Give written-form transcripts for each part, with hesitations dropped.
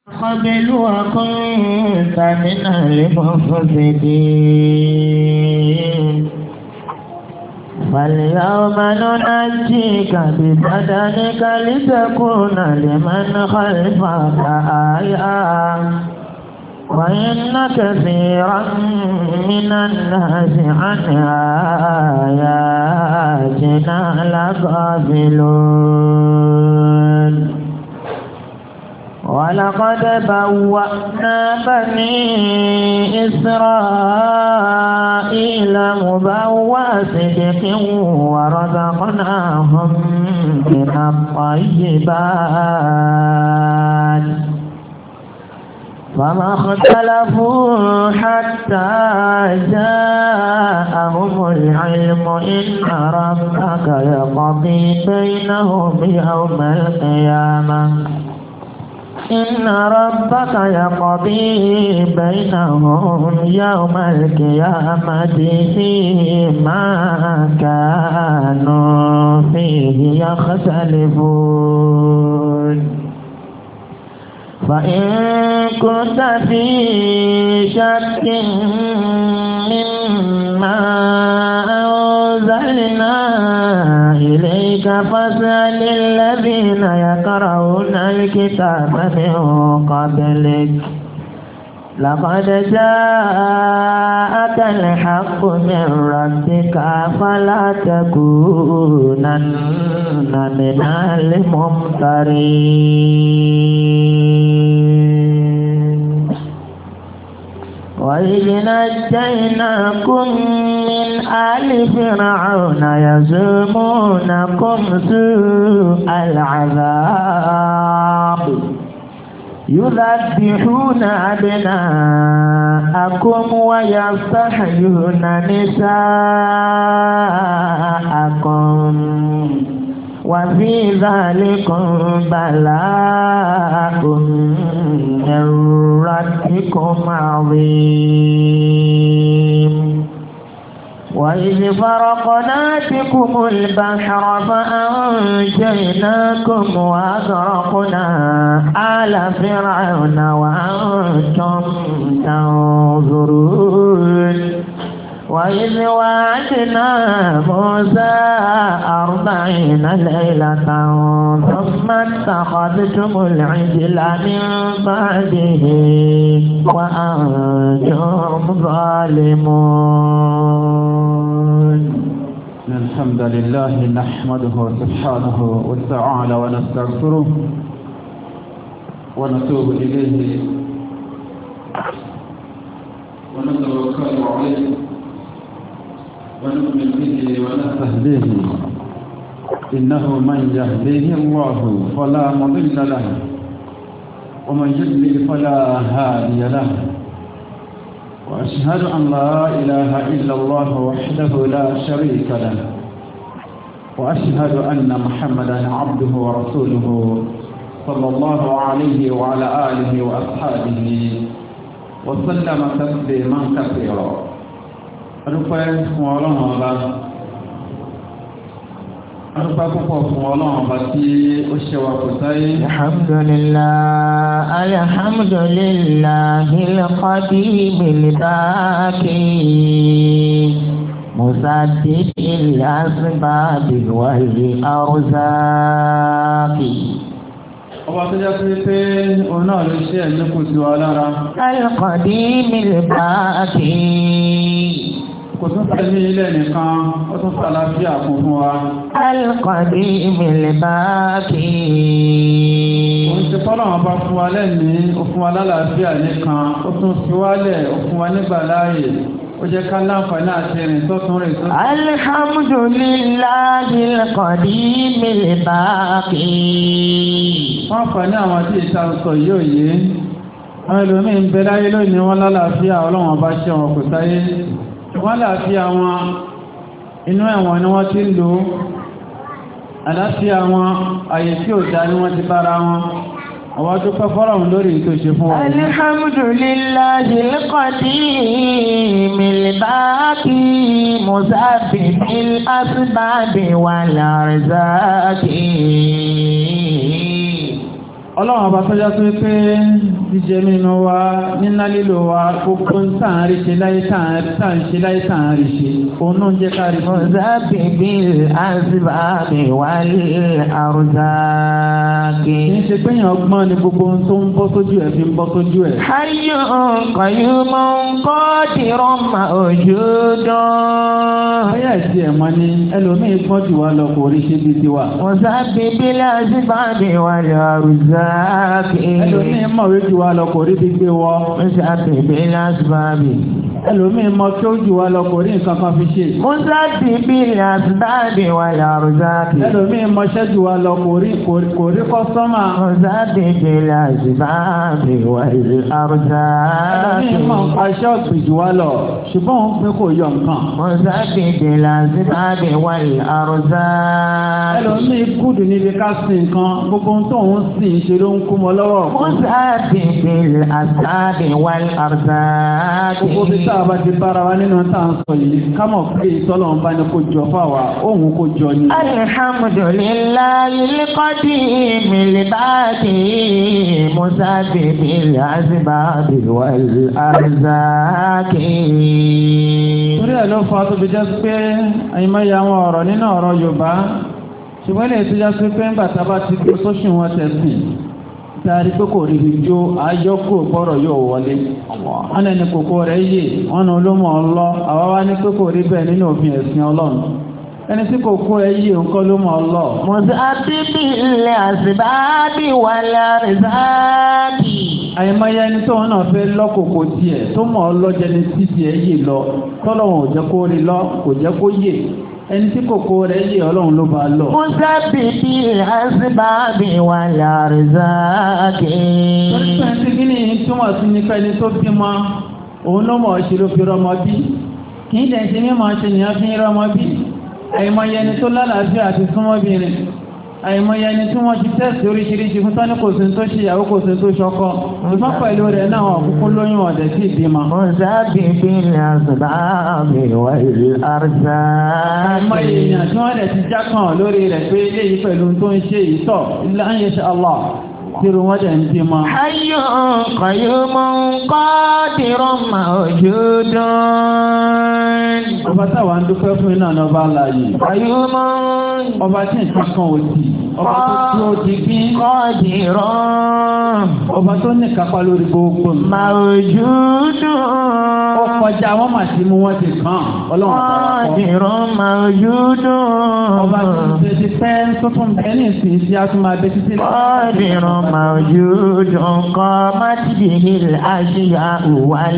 قبل وكنت من المفسدين فاليوم ننجيك ببدنك لتكون لمن خلفك آية وإن كثيرا من الناس عن آياتنا لغافلون ولقد بوأنا بني إسرائيل مبوأ صدق ورزقناهم من الطيبات فما اختلفوا حتى جاءهم العلم إن ربك يقضي بينهم يوم القيامة إن ربك يقضي بينهم يوم القيامة فيما كانوا فيه يختلفون فإن كنت في شك مما أنزلنا إليك فاسأل الذين يقرؤون الكتاب من قبلك لقد جاءك الحق من ربك فلا تكونن من الممترين وإذ نجيناكم من آل فرعون يسومونكم سوء العذاب يذبحون أبناءكم ويستحيون نساءكم وفي ذلكم بلاء من ربكم عظيم وإذ فرقنا بكم البحر فأنجيناكم وأغرقنا آل فرعون وأنتم تنظرون وإذ وعدنا موسى 40 ليلة ثم اتخذتم العجل من بعده وأنتم ظالمون الحمد لله نحمده سبحانه وتعالى ونستغفره ونتوب إليه ونتوكل عليه ونؤمن به ونستهديه إنه من يهديه الله فلا مضل له ومن يضلل فلا هادي له وأشهد أن لا إله إلا الله وحده لا شريك له وأشهد أن محمدا عبده ورسوله صلى الله عليه وعلى آله وأصحابه وسلم تسليما كثيرا adúpẹ́ fún Ọlọ́run ọba adúpẹ́ púpọ̀ fún Ọlọ́run ọba tí ó ṣe wa kò sáyé. alhamdulillahil qadimil baqi musaddidil asbabi wal arzaqi. Ọba tó jẹ́ pé òun náà ló ṣe ẹ̀lẹ́kùn sí wa lára. al-qadimil baqi. Kò tún tẹ̀lé ilé nìkan, ó tún fàlàfíà kún fún wa. al-qadimil baqi. Òun ti fọ́lọ̀ wọn bá fún wa lẹ́ni, ó fún wa lálàáfíà nìkan, ó tún fi wálẹ̀, ó fún wa nígbà láàyè. Ó jẹ́ ká láǹfààní àti ẹ̀rìn tó tún rìn tó. Alhamdulillahil qadimil baqi. Wọ́n fà ní àwọn tí ìta sọ yóò yé. Àwọn ẹlòmí ń bẹ láyé lónìí wọ́n lálàáfíà Ọlọ́run bá ṣe wọn kò sáyé. Wọ́n láàfíà wọn inú ẹ̀wọ̀n ni wọ́n ti ń lò. Àláfíà wọn àyè tí ò dá ni wọ́n ti bára wọn. Àwọn tó pẹ́ fọ́lọ̀hún lórí tó ṣe fún wa. Alhamdulillahil qadimil baqi musabbibil asbabi wal arzaqi. ọlọ́run ọba tọ́já tó pé jíjẹ nínú wa níná lílo wa gbogbo ń tàn rí ṣe láyé tàn ṣe láyé tàn rí ṣe òun náà jẹ́ kárí fún mọ̀sábìbí àzìbáàbì wálé àrùzáàkì. kì í ṣe pé èèyàn ọgbọ́n ni gbogbo ohun tó ń bọ́ sójú ẹ̀ fi ń bọ́ sójú ẹ̀. ayọ̀ kọ̀yùmọ̀ ńkọ́ dìrọ̀ mà ojú dán. bóyá ìsì ẹ̀ mọ́ ni ẹlòmíín gbọ́n jù wá lọ kò rí ṣe bí tiwa. mọ̀sábìbí àzìbáàbì wálé àrùzáàkì. ẹlòmíín mọ̀wé jù wá lọ kò rí bí gbé wọ́. mọ̀sábìbí àzìbáàbì. ẹlòmíín mọ̀ kí ó jù wá lọ kò rí nǹkan kan fi ṣe. mọ̀sábìbí àzìbáàbì wálé àrùzáàkì. ẹlòmíín mọ̀ṣẹ́ jù wá lọ kò rí kọ́sọ́mà. mọ̀sábìbí àzìbáàbì wálé àrùzáàkì. ẹlòmíín mọ̀ aṣọ ọ̀gbìn jù wá lọ ṣùgbọ́n òun pé kò yọ nǹkan. mọ̀sábìbí àzìbáàbì wálé àrùzáàkì. ẹlòmíín kúdù níbi ká sin nǹkan gbogbo ohun tó ń sìn ṣe ló ń kú mọ́ lọ́wọ́. mọ̀sábìbí àzìbáàbì wálé àrùzáàkì. gbogbo bí sáà bá ti bára wa nínú tá à ń sọ yìí ká mọ̀ pé ìtọ́lọ́run bá ní kó jọ fáwa òun kó jọ ni. alhamdulillahi al-qadim al-baqi musabbibi al-asbabi wal-arzaqi. torí ẹ̀ ló fa tó fi jẹ́ pé àyìnmáyé àwọn ọ̀rọ̀ nínú ọ̀rọ̀ Yorùbá ṣùgbọ́n lè tó jẹ́ pé ńgbà tá a bá ti gbé sóṣù wọn tẹ̀sìn tàrí pé kò rí ìjó ayọ́kò gbọ́rọ̀ yóò wọlé wọ́n lẹ́ni kòkó rẹ̀ yé wọ́n olómọ̀ ọlọ́ àwa wá ní pé kò rí bẹ́ẹ̀ nínú òfin ẹ̀sìn Ọlọ́run ẹni tí kòkó ẹ yé nǹkan ló mọ̀ ọlọ́. mùsàbíbí ilẹ̀ àṣìbáàbí wà lárísáàkì. àyèmáyé ẹni tó wọn náà fẹ́ lọ́kòkò tiẹ̀ tó mọ̀ ọlọ́jẹ ní títí ẹ yé lọ tọ́lọ́wọ̀n ò jẹ́ kó rí lọ kò jẹ́ kó yé ẹni tí kòkó rẹ̀ yé Ọlọ́run ló bá lọ. mùsàbíbí àṣìbáàbí wà lárísáàkì. torí pé ẹni tí kí ni túmọ̀ sí ní pẹ́ni tó bímọ òun ló mọ̀ ṣe ló fi rọmọ bí kì í dẹ̀ ṣe mímọ̀ ṣe nìyẹn fi rọmọ bí àìmọye ẹni tó lálàáfíà àti súnmọ́bìnrin àìmọye ẹni tí wọ́n ti tẹ́sì oríṣiríṣi fún tání kò sí tó ṣe ìyàwó kò sí tó ṣọkọ ṣùgbọ́n pẹ̀lú rẹ̀ náà wọ́n kúkú lóyún ọ̀dẹ̀ sí ìbímọ. mùsàbíbí àṣìbáàbí wà lárísáàkì. àìmọye èèyàn tí wọ́n dẹ̀ ti já kan lórí rẹ̀ pé eléyìí pẹ̀lú tó ń ṣe ìtọ̀ láyé ṣe Allah tírú wọ́n dẹ̀ ń bí mọ́. hayyun qayyumun qadirun mawjudun. ọba táwa ń dúpẹ́ fún iná ní ọba aláyé. qayyumun ọba tí nǹkan kan ò sí. ọba tó tí ó ti gbín. qadirun. ọba tó ní kápá lórí gbogbo. mawjudun. ó kọjá wọn mà sí mú wọn ti kàn. ọlọ́run qadirun mawjudun. ọba tó ti pẹ́ tó tún bẹ́ẹ̀ ní ìsìn tí a tún máa bẹ títí. qadirun mawjudun qamat bihil ashya'u wal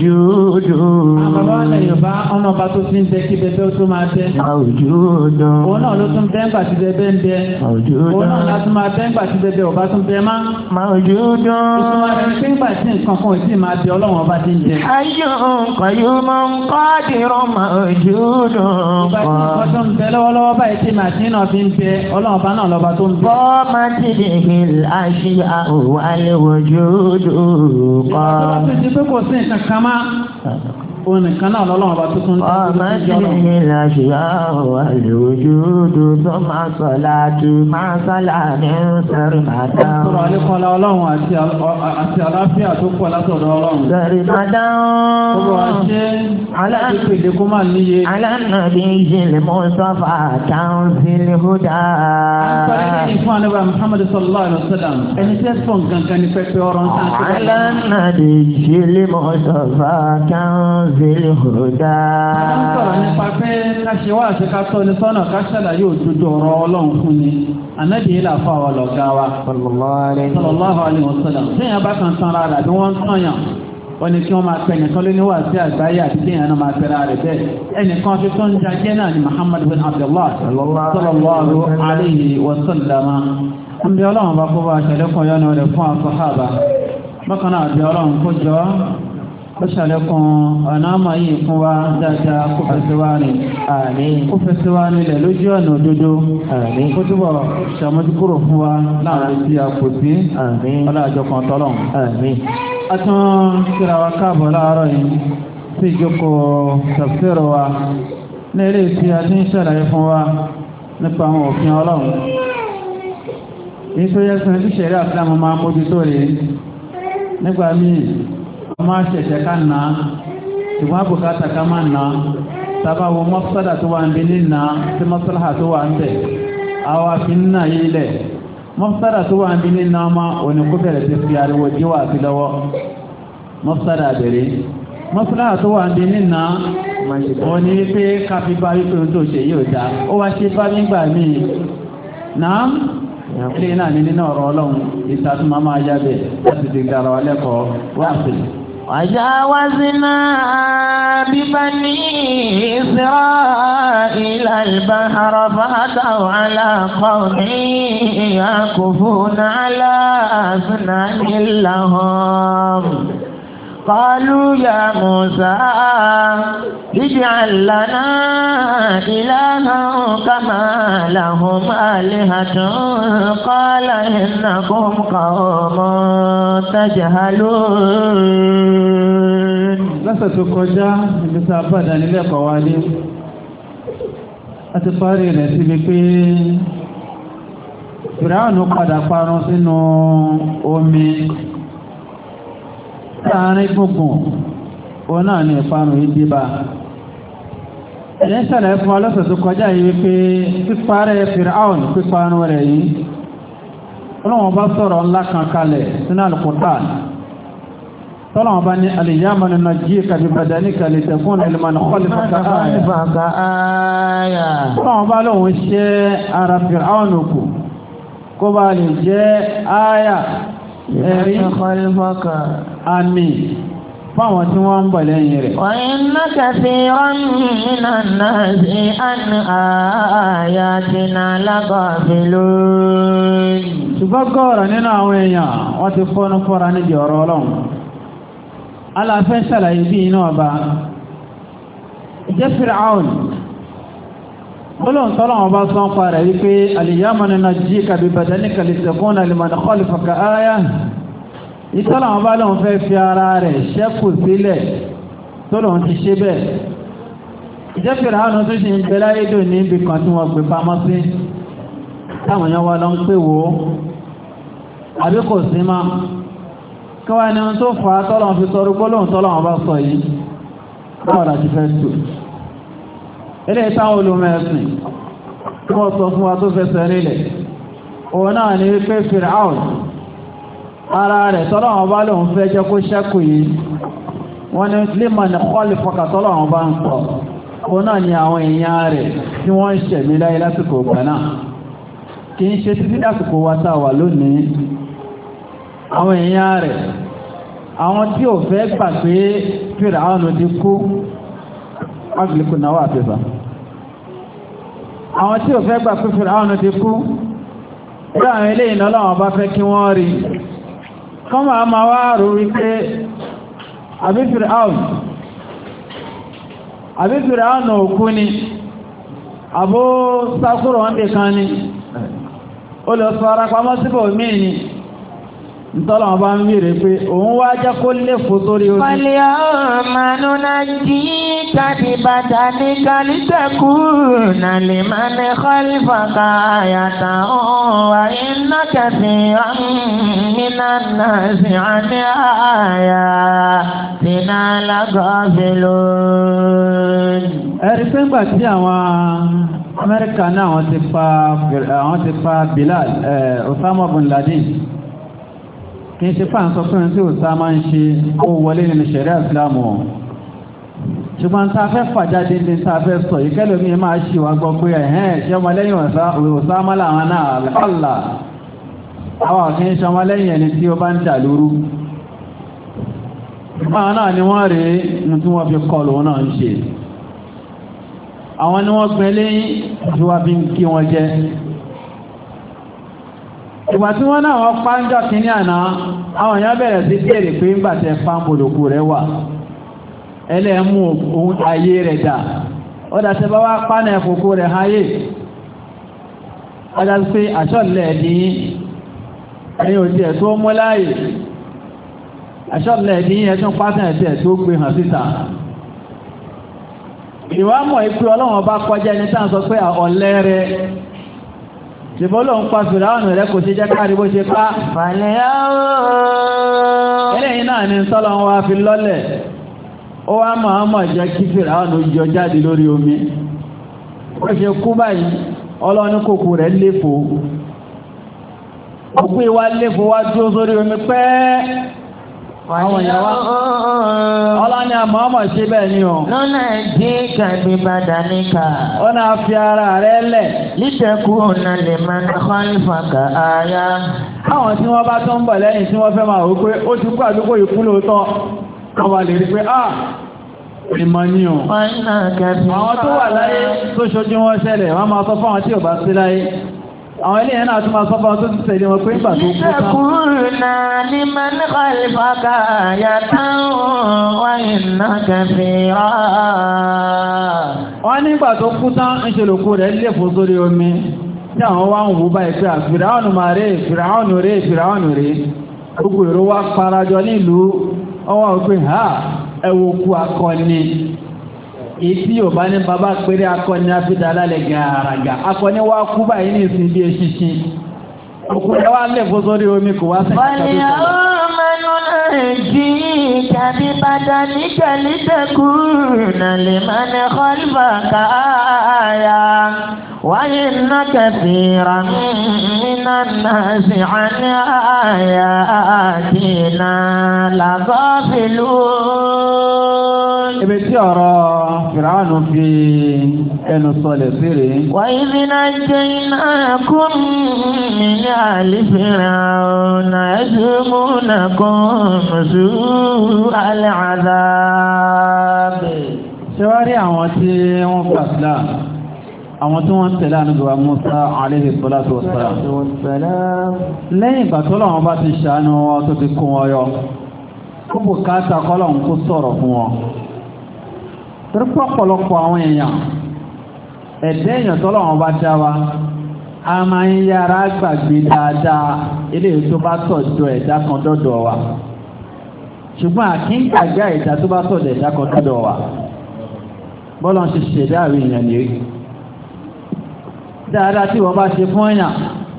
wujudu. Bàbá ọ̀nà Yorùbá ọ̀nà ọba tó fi ń bẹ kí bẹbẹ ó tó máa bẹ. mawjudun. Òun náà ló tún bẹ́ ńgbà tí bẹbẹ ń bẹ. mawjudun. Òun náà láti máa bẹ́ ńgbà tí bẹbẹ ọba tún bẹ má. mawjudun. Ìtumọ̀ rẹ̀ pé ńgbà tí nǹkan kan ò tí máa bẹ Ọlọ́run ọba ti ń bẹ. hayyun qayyumun qadirun mawjudun. Ìgbà tí nǹkan tó ń bẹ lọ́wọ́lọ́wọ́ báyìí tí màá tí náà fi ń bẹ Ọlọ́run ọba náà lọ́ba tó ń bẹ. qamat bihil ashya'u wal wujudu. Ìgbà tó ti di pé kò sí nǹkan kan má. Òun nìkan náà lọ́lọ́run ọba tó tún ń qamat bihil ashya'u wal wujudu thumma salatu ma'a salamin sarmadan. Sọ̀rọ̀ àlékọ́lá Ọlọ́run àti àlàáfíà tó pọ̀ látọ̀dọ̀ Ọlọ́run. sarmadan. Gbogbo wa ṣe aláàbí pèlè kó máa níye. ala nabiyyil mustafa tanzil huda. Àǹfààní ní fún àníbà Muhammad sallallahu alaihi wa sallam. Ẹni tẹ́ fún gangan ní pẹ́pẹ́ ọ̀rọ̀ ń tàn. ala nabiyyil mustafa tanzil huda. A ń sọ̀rọ̀ nípa pé ká ṣe wá àti ká tọ́ ní sọ́nà ká ṣàlàyé òdodo ọ̀rọ̀ Ọlọ́run fún ni. Ànábì yìí làfọ́ àwọn ọ̀gá wa. Sallallahu alaihi wa sallam. Téèyàn bá kan tán ara àbí wọ́n ń tọ̀yàn. Wọ́n ní kí wọ́n máa pẹ́ nìkan lé níwà sí àgbáyé àti kéèyàn náà máa pẹ́ra rẹ̀ bẹ́ẹ̀. Ẹnìkan fi tó ń jajẹ́ náà ni Muhammad bin Abdullah sallallahu alaihi wa sallam. Ń bí Ọlọ́run bá kó bá ṣàlékún yọ́nà rẹ̀ fún àsàhábà. Bákan náà bí Ọlọ́run kó jọ ó ṣàlékún ọ̀nà àmà yìí fún wa dáadáa kó fẹsẹ̀ wá rìn. Kó fẹsẹ̀ wá nílẹ̀ lójú ọ̀nà òdodo. Kó túbọ̀ ṣàmójúkúrò fún wa láàrin tí a kò sí. Ọlọ́àjọ kan tọ́lọ̀. A tún kíra wa káàbọ̀ láàárọ̀ yìí sí ìjókòó tafsir wa ní ilé tí a ti ń ṣàlàyé fún wa nípa àwọn òfin Ọlọ́run. ètò yẹsùn tí ṣẹ̀rí àfíàmù máa mójú tó rí nígbà míì wọ́n máa ṣẹ̀ṣẹ̀ ká nà ṣùgbọ́n àbùkátà ká máa nà sábàwọ̀ mọ́sálà tó wà ń bí nínà tí mọ́sálà tó wà ń bẹ̀ àwọn àfi nínà yìí lẹ̀ mọ́sálà tó wà ń bí nínà ọmọ òníkú bẹ̀rẹ̀ ti fi ariwo jíwà sí lọ́wọ́ mọ́sálà bẹ̀rẹ̀ mọ́sálà tó wà ń bí nínà wọ́n ní pé káfí bá wípé ohun tó ṣe yóò dá ó wá ṣe bá nígbà míì náà ilé náà ní nínú ọ̀rọ̀ ọlọ́run ìtàtúmọ̀ máa yábẹ̀ láti ti gara wa lẹ́kọ̀ọ́ wá sí. وجاوزنا ببني إسرائيل البحر فأتوا على قوم يعكفون على أصنام لهم قالوا يا موسى اجعل لنا إلها كما لهم آلهة قال إنكم قوم تجهلون lọ́sẹ̀ tó kọjá ibi tá a bá dánilẹ́kọ̀ọ́ wálé a ti parí rẹ̀ síbi pé Fìráùnù padà parun sínú omi láàrin gbùngbùn òun náà ní ìparun yìí débà ẹ̀yẹ́ ṣàlàyé fún wa lọ́sẹ̀ tó kọjá yìí wípé píparẹ́ Fìráùnù píparun rẹ̀ yìí Ọlọ́hun bá sọ̀rọ̀ ńlá kan kalẹ̀ sínú Al-Qur'an Ọlọ́hun bá ní al-yawma nunajjika bi badanika litakuna liman khalfaka aya Ọlọ́hun bá lóun ṣe ara Fìráùnù kù kó bá lè jẹ́ aya ẹ̀rí àmì fáwọn tí wọ́n ń bọ̀ lẹ́yìn rẹ̀. wa inna kathiran minan nasi an ayatina laghafilun. ṣùgbọ́n gọ́ọ̀rọ̀ nínú àwọn èèyàn wọ́n ti fọ́nú fọ́ra níbi ọ̀rọ̀ Ọlọ́run. aláfẹ́ ṣàlàyé bí iná ọba ìjẹ́ Fir'aun Ọlọ́run tọ́lọ́wọ́n bá sọ ń parẹ̀ wípé al-yawma nunajjika bi badanika litakuna liman khalfaka aya ìtọ́lọ́wọ́n bá lóun fẹ́ fi ara rẹ̀ ṣẹ́kù sílẹ̀ tó lóun ti ṣe bẹ́ẹ̀ ìjẹ́fẹ̀rẹ̀ àwọn tó ṣe ń bẹ láyé dò ní ibi kan tí wọ́n gbé pamọ́ sí táwọn èèyàn wá lọ ń pè wò ó àbí kò sí mọ́ kí wá ní ohun tó fà á tọ́lọ́wọ́n fi sọ rúgbó lóun tọ́lọ́wọ́n bá sọ yìí báwo la ti fẹ́ tò eléyìí táwọn olùmẹ̀sìn tí wọ́n sọ fún wa tó fẹsẹ̀ nílẹ̀ òun náà ní wípé Fir'aun ara rẹ̀ tọ́lọ́wọ́n bá lóun fẹ́ jẹ́ kó ṣẹ́kù yìí wọ́n ní liman khalfaka tọ́lọ́wọ́n bá ń sọ òun náà ni àwọn èèyàn rẹ̀ tí wọ́n ń ṣẹ̀mí láyé lásìkò ìgbà náà kì í ṣe títí lásìkò wa tá a wà lónìí àwọn èèyàn rẹ̀ àwọn tí ò fẹ́ gbà pé Fir'aun ti kú agbèlékò náà wà pẹ́fà àwọn tí ò fẹ́ gbà pé Fir'aun ti kú ẹ̀rọ àwọn ilé ìná lọ́wọ́ bá fẹ́ kí wọ́n rí kọ́ máa wá rò wípé àbí Fir'aun òkú ni àbó sákúrò wọ́n dé kan ni ó lọ sọ ara pamọ́ síbò míì ni ntọ́lọ̀ bá ń wíre pé òun wá jẹ́ kó lè fò sórí omi. Al-yawma nunajjika bi badanika litakuna liman khalfaka ayatan wa inna kathiran minan nasi an ayatina laghafilun. ẹ̀rí pé ńgbà tí àwọn Amẹ́ríkà náà àwọn ti pa Bilal Osama bin Laden kí n ṣe fà ń sọ fún tí ó sá máa ń ṣe ó wọlé nínú ṣẹ̀ríà Ìsìlámù ṣùgbọ́n tá a fẹ́ fàjáde ní tá a fẹ́ sọ ìkẹ́lòmí máa ṣì wá gbọ́ pé ẹ̀hẹ́n ṣe ọmọlẹ́yìn Osama láwọn náà àlá àwọn kí n ṣe ọmọlẹ́yìn ẹni tí ó bá ń jà lóru àwọn náà ni wọ́n rí ní tí wọ́n fi kọlù wọn náà ń ṣe àwọn ni wọ́n gbẹ́ lẹ́yìn tí wọ́n fi ń kí wọn jẹ ìgbà tí wọ́n náà wọ́n pàájọ́ kìíní àná àwọn èèyàn bẹ̀rẹ̀ sí bèèrè pé ń gbàtẹ̀ fáńbòlòkù rẹ̀ wà ẹlẹ́mú ohun ayé rẹ̀ dà ó dá tẹ́bá wá pánà ẹ̀kùnkú rẹ̀ ayé ọjá pé àṣọ́lẹ̀ ní ẹ̀yìn òtí ẹ̀ tó mú láàyè àṣọ́lẹ̀ ní ẹ̀tún pátá ẹ̀ tó gbé hàn síta ìwà mọ̀ ìpé ọlọ́wọ́n bá kọjá ẹni tá à ń sọ pé ọ̀lẹ́rẹ̀ ṣùgbọ́n ló ń pa Fìràánù rẹ̀ kò ṣe jẹ́ káàrí bó ṣe pa. eléyìí náà ni sọ́lọ́ wa fi lọ́lẹ̀ ó wá máa jẹ́ kí Fìràánù yọ jáde lórí omi ó ṣe kú báyìí ọlọ́ni kòkò rẹ̀ léfò òkú ìwá léfò wá dúró sórí omi pẹ́ àwọn ìyàwó ọlọ́ni àmọ́ ṣe bẹ́ẹ̀ ni o. lọ́nà jí kàbí bàdánìkà. ó náà fi ara rẹ̀ lẹ̀. lítẹ̀kù ọ̀nà lè máa ń kọ́lífàkà àyà. àwọn tí wọ́n bá tó ń bọ̀ lẹ́yìn tí wọ́n fẹ́ máa wò pé ó ti kú àdúgbò ìkú lóòótọ́ wọ́n wà lè rí pé ìmọ̀ ni o. àwọn tó wà láyé tó ṣojú wọn ṣẹlẹ̀ wọ́n máa sọ fún àwọn tí ò bá sí láyé. àwọn ilé ẹ̀nà àti máa sọ́bọ̀ tó ti tẹ̀lé wọn pé ìgbà tó kú tán. ìṣẹ́kùnà ní máa ní kọlìfàkà àyàtàwọn wáyé náà kẹfìrà. wọ́n nígbà tó kú tán ń ṣe lòkú rẹ̀ léfò sórí omi tí àwọn wá ń wú báyìí pé Fìràánù máa rè Fìràánù rè Fìràánù rè gbogbo èrò wá parajọ nílùú ọwọ́ pé ẹwọ kú akọni ìtí ò bá ní bàbá péré akọni afídàlá lẹ gàràgà akọni wá kú báyìí ní ìsìn bí eṣinṣin òkú ẹ wá lè fó sórí omi kò wá sẹ́yìn وَإِنَّ كَثِيرًا مِنَ النَّاسِ عَنْ آيَاتِنَا لَغَافِلُونَ. ibi tí ọ̀rọ̀ Fìràánù fi ẹnu sọlẹ̀ síre. وَإِذْ نَجَّيْنَاكُمْ مِنْ آلِ فِرْعَوْنَ يَسُومُونَكُمْ سُوءَ الْعَذَابِ. ṣé wá rí àwọn tí wọ́n gbà sílá àwọn tí wọ́n tẹ̀lé ànúgbà Mùsá alayhi salatu wassalam lẹ́yìn ìgbà tó lọ́wọ́n bá ti ṣàánú wọn tó ti kún wọn yọ kó bùkátà kọ́lọ̀hún kó sọ̀rọ̀ fún wọn torí pọ̀pọ̀lọpọ̀ àwọn èèyàn ẹ̀dẹ́ èèyàn tó lọ́wọ́n bá dá wa a máa ń yára gbàgbé dáadáa ilé tó bá tọ̀jọ ẹ̀dá kan dọ́dọ̀ wa ṣùgbọ́n àkíńgbàgbé ẹ̀dá tó bá tọ̀jọ ẹ̀dá kan dọ́dọ̀ wa bọ́lọ̀ ń ṣe ṣẹ̀dá àwọn èèyàn ní dáadáa tí wọ́n bá ṣe fún èèyàn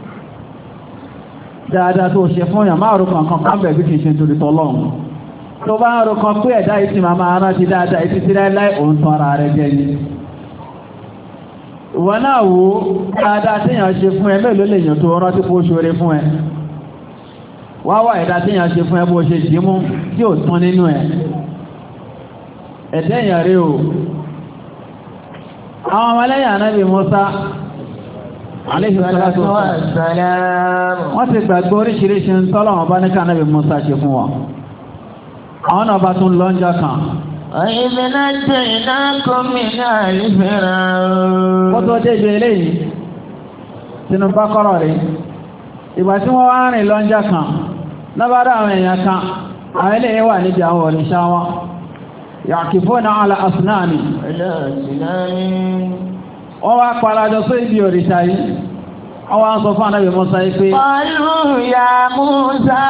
dáadáa tó ṣe fún èèyàn máa rò kankan kan bẹ̀ bí kìí ṣe torí tọ́lọ́run tó bá ń rò kan pé ẹ̀dá ìtì máa rántí dáadáa ìtì sí láíláí òun tán ara rẹ̀ jẹ́ ní ìwọ náà wò dáadáa tí èèyàn ṣe fún ẹ mélòó lè yàn tó rántí kó ṣoore fún ẹ wá wá ẹ̀dá tí èèyàn ṣe fún ẹ bó ṣe dìímú tí ò tán nínú ẹ ẹ̀dẹ́ èèyàn rí o àwọn ọmọlẹ́yìn Ànábì Mùsá alayhi salatu wassalam wọ́n ti gbàgbé oríṣiríṣi ń tọ́lọ̀ wọn bá ní ká Ànábì Mùsá ṣe fún wọn àwọn náà bá tún lọ́njọ́ kan وَإِذْ نَجَّيْنَاكُمْ مِنْ آلِ فِرْعَوْنَ wọ́n tó débi eléyìí sínú Bákọ́rà rí ìgbà tí wọ́n wá rìn lọ́njọ́ kan lábádá àwọn èèyàn kan àwọn eléyìí wà níbi àwọn òrìṣà wọn ya'kifuna ala asnami wọ́n wá parajọ sí ibi òrìṣà yìí wọ́n wá ń sọ fún Ànábì Mùsá yìí pé qalu ya Mùsá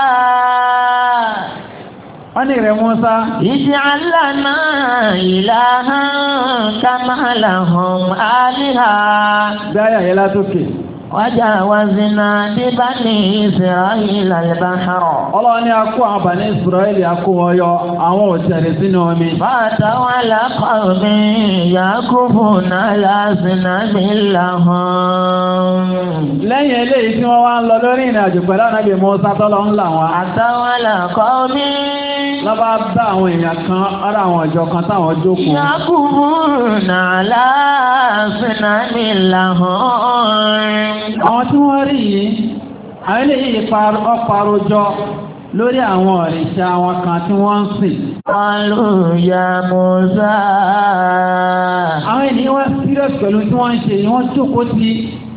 wọ́n ní rẹ̀ Mùsá ij'al lana ilahan kama lahum aliha dáyà yẹ látòkè وجاوزنا ببني إسرائيل البحر ọlọ́wọ́ ní akó àwọn Bani Israeli akó wọn yọ àwọn òṣèré sínú omi فأتوا على قوم يعكفون على أصنام لهم lẹ́yìn eléyìí tí wọ́n wá ń lọ lórí ìrìn àjò pẹ̀lú Ànábì Mùsá tọ́lọ ń là wọn أتوا على قوم lọ́bá bá àwọn èèyàn kan ara àwọn ọjọ́ kan táwọn jókòó يعكفون على أصنام لهم àwọn tí wọ́n rí yìí àwọn eléyìí ọparojọ lórí àwọn òrìṣà wọn kan tí wọ́n ń sìn. قالوا يا موسى àwọn ènìyàn wá serious pẹ̀lú tí wọ́n ń ṣe yìí wọ́n jókòó sí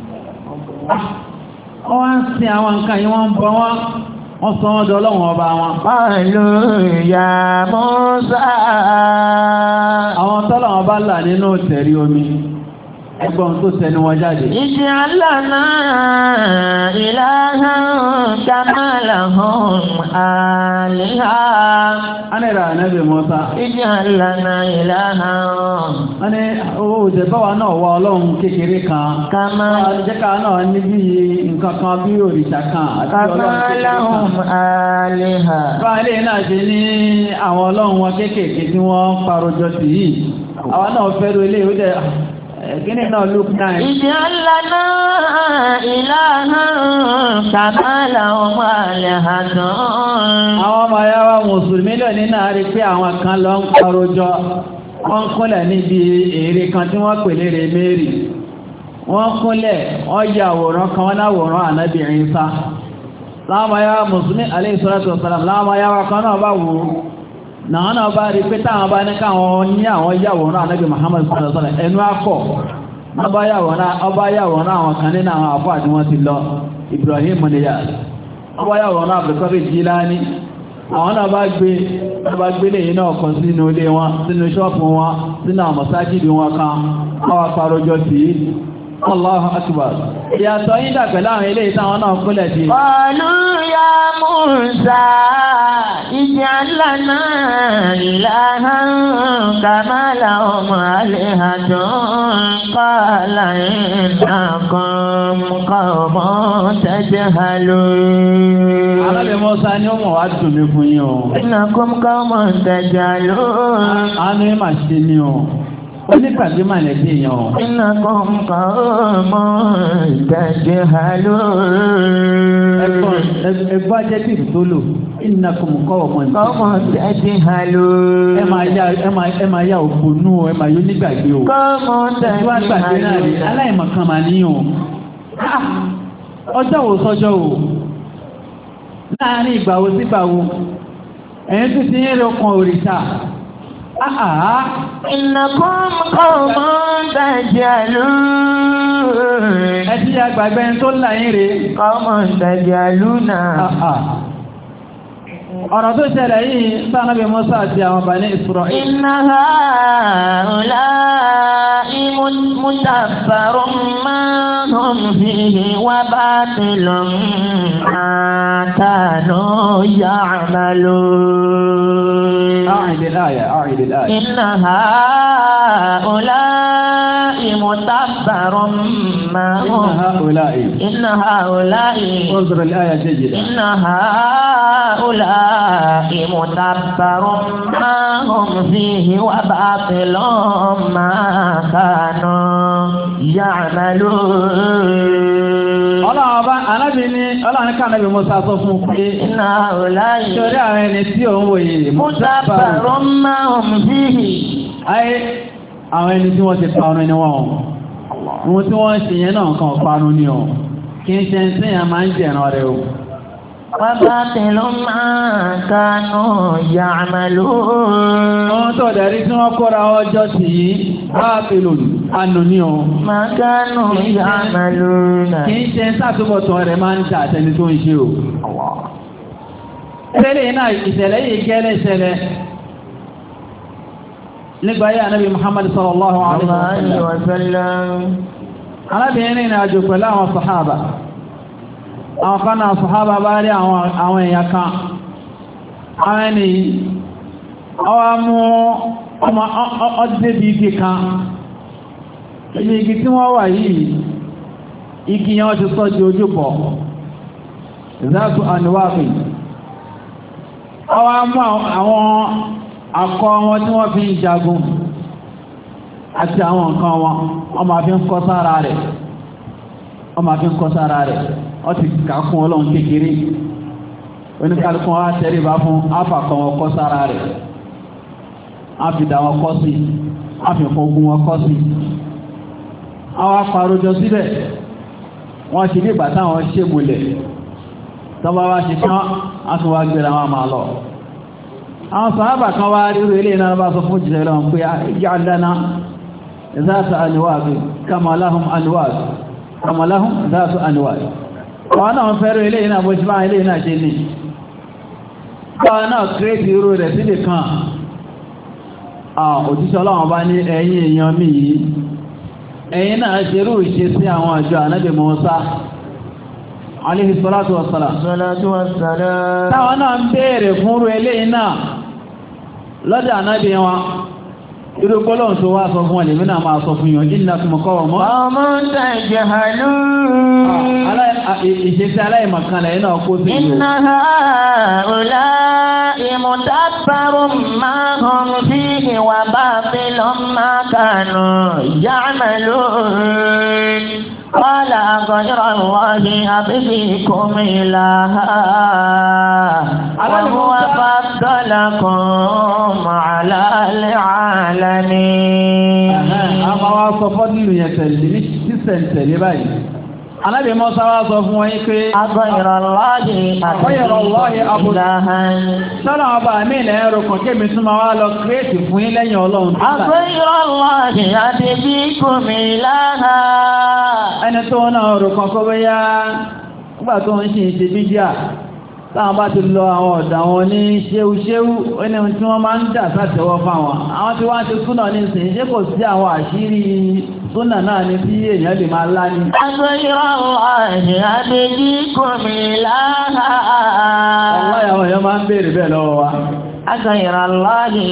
wọ́n wá ń sin àwọn nǹkan yìí wọ́n ń bọ wọ́n sọ wọ́n dọ́ lọ́wọ́n ọba wọn. قالوا يا موسى àwọn tọ́lọ̀ wọn bá là nínú tẹ̀rí omi ẹgbọ́n tó tẹnu wọn jáde. Ij'al lana ilahan kama lahum aliha. A ní ra ànábì Mùsá. Ij'al lana ilahan. A ní owó òjẹ̀báwa náà wá ọlọ́run kékeré kan. Kama àjẹ́ká náà níbi nǹkan kan bí òrìṣà kan àti ọlọ́run kékeré kan. Kama lahum aliha. Báyìí náà ṣe ní àwọn ọlọ́run wọn kéékèèké tí wọ́n parojọ sí yìí. Àwọn náà fẹ́rù ilé ìwé Gíní náà Luke 9. Ij'al lana ilahan kama lahum alihatun. Àwọn ọmọ ayá wa Mùsùlùmí lónìí náà rí pé àwọn kan lọ ń parojọ. Wọ́n kúnlẹ̀ níbi ère kan tí wọ́n pè lérè Mary. Wọ́n kúnlẹ̀ wọ́n yà àwòrán kan wọ́n láwòrán Ànábì Ìsá. Láwọn ayá wa Mùsùlùmí alayhi salatu wassalam láwọn ayá wa kan náà bá wò ó. Náà bá rí pé táwọn bá ní káwọn ní àwọn yàwòrán Ànábì Muhammad sallallahu alaihi wasallam ẹnu akọ̀. Ọba yàwòrán àwọn kan nínú àwọn àfáà tí wọ́n ti lọ Ibrahim Niyas. Ọba yàwòrán Abdulkadir Jilani. Àwọn náà bá gbé lẹ́yìn náà kan sínú ilé wọn, sínú ṣọ́ọ̀pù wọn, sínú àwọn mọ̀sájìdì wọn kan, àwọn parojọ sí Allahu Akbar. Ìyàtọ̀ yí dà pẹ̀lú àwọn ilé ìtàwọn náà kúnlẹ̀ sí. Qalu ya Musa ij'al lana ilahan kama lahum alihatun qala innakum qawmun tajhalun. Ànábì Mùsá ni ó mọ̀ wá dùn mí fún yín o. Innakum qawmun tajhalun. Àánú ẹ̀ máa ṣe ní o. Onípàdé máa lẹ́bí èèyàn o. Innakum qawmun tajhalun. Ẹgbọ́n ajẹ́ tí ìlú tó lò. Innakum qawmun tajhalun. Ẹ máa yá ògbónú, ẹ máa yó nígbàgbé o. Qawmun tajhalun. Aláìmọ̀kan máa níyàn. Ọjọ́ wo sọ́jọ́ o? Láàárín ìgbà wo sí ìgbà wo? Ẹ̀yin tún ti ń rí ọkàn òrìṣà. Innakum qawmun tajhalun. Ẹ ti yà gbàgbẹ́ tó láyé rè. Qawmun tajhaluna. Ọ̀rọ̀ tó ṣẹlẹ̀ yìí Ànábì Mùsá àti àwọn Bani Isra'il. Inna ha'ula'i mutabbarun ma hum fihi wa batilun ma kanu ya'malun. أعد الآية. إن هؤلاء متبر ما هم. إن هؤلاء انظر الآية جيدة. إن هؤلاء متبر ما هم فيه وباطل ما كانوا يعملون. Ọlọ́run ká Ànábì Mùsá sọ fún pé Inna ha'ula'i ṣorí àwọn ẹni tí òun wòye mutabbarun ma hum fihi. Ayé àwọn ẹni tí wọ́n ti parun ni wọ́n. Ohun tí wọ́n ṣe yẹn náà kan parun ni ọ̀. Kì í ṣe ń sẹ́yìn máa ń jẹ̀ràn rẹ̀ o. Wa batilun ma kanu ya'malun. Wọ́n tó dẹ̀rí tí wọ́n kóra ọjọ́ sí yìí, batilun ànú ni ọ̀. Ma kanu ya'malun. Kì í ṣe ń sàtúbọ̀tán rẹ̀ máa ń jà àtẹni tó ń ṣe o. Tẹ́lẹ̀ náà ìṣẹ̀lẹ̀ yìí gẹ́lẹ́ ṣẹlẹ̀ nígbà yí Ànábì Muhammad sallallahu alaihi wa sallam. Arábìnrin ní àjò pẹ̀lú àwọn sàhábà. Àwọn kan náà sàhábà bá rí àwọn èèyàn kan. Àwọn ẹni ọwá mú ọdẹ́bí igi kan. Igi tí wọ́n wà yìí, igi yẹn wọ́n ti sọ di ojúbọ. Zatu anwaqi. Ọwá mú àwọn akọ wọn tí wọ́n fi ń jagun àti àwọn nǹkan wọn ọmọ àfi ń kọ́ sára rẹ̀ ọ ti kàkún Ọlọ́run kékeré oníkàlùkún wá tẹ́rìbá fún áfàkọ́ wọn kọ́ sára rẹ̀ áfìdá wọn kọ́ sí áfìfọ́gún wọn kọ́ sí àwọn apàrójọ síbẹ̀ wọ́n ti ní ìgbà táwọn ṣe múlẹ̀ tọ́bá wá ṣe tán á tún wá gbéra wọn máa lọ. Àwọn sàhábà kan wá ríro ilé náà bá sọ fún jìnà lọ́wọ́n pé ij'al lana zata anwaq kama lahum zatu anwaq. Àwọn náà fẹ́rẹ̀ ilé náà bó ṣe bá ilé náà ṣe ní. Àwọn náà kírètì irú rẹ̀ sílẹ̀ kan. Òjíṣẹ́ Ọlọ́run bá ní ẹ̀yin èèyàn mi yìí, ẹ̀yin náà ṣerú ìṣe sí àwọn àjọ ànábì Mùsá alayhi salatu wassalam. Táwọn náà ń béèrè fúnrú eléyìí náà lọ́dọ̀ ànábì wọn. Irú gbọ́lọ́hùn tó wá sọ fún wọn lèmi náà máa sọ fún yàn innakum qawmun. Ọmọ tajhalun. Ìṣesí aláìmọ̀kan lẹ́yìn náà kó sí ìlú. Inna ha'ula'i mutabbarun ma hum fihi wa batilun ma kanu ya'malun. Qala ghayra Allahi abghikum ilaha wa huwa faddalakum 'ala al-'alamin. Àmọ́ wá sọ fọ́dúnlù yẹn tẹ̀lé ní sísẹ̀ntẹ̀lé báyìí. Anábì Mùsá wá sọ fún wọn yí pé Ghayra Allahi ilahan. Sọ́nà ọba àmì ilẹ̀ ẹ̀rọ kan kémi tún máa wá lọ kírètì fún yín lẹ́yìn Ọlọ́run. Ghayra Allahi abghikum ilaha. Ẹni tó náà rò kan kó bóyá nígbà tó ń ṣe bídíà táwọn bá ti lọ àwọn ọ̀dọ̀ àwọn ní ṣéwúṣéwú ẹni tí wọ́n máa ń dà sátẹ̀wọ́ fáwọn àwọn tí wọ́n ti súnà ní ìsìn ṣé kò sí àwọn àṣírí súnà náà ní tí èèyàn lè máa lá ní. Ghayra Allahi abghikum ilaha. Wallahi àwọn èèyàn máa ń béèrè bẹ́ẹ̀ lọ́wọ́ wa. Ghayra Allahi.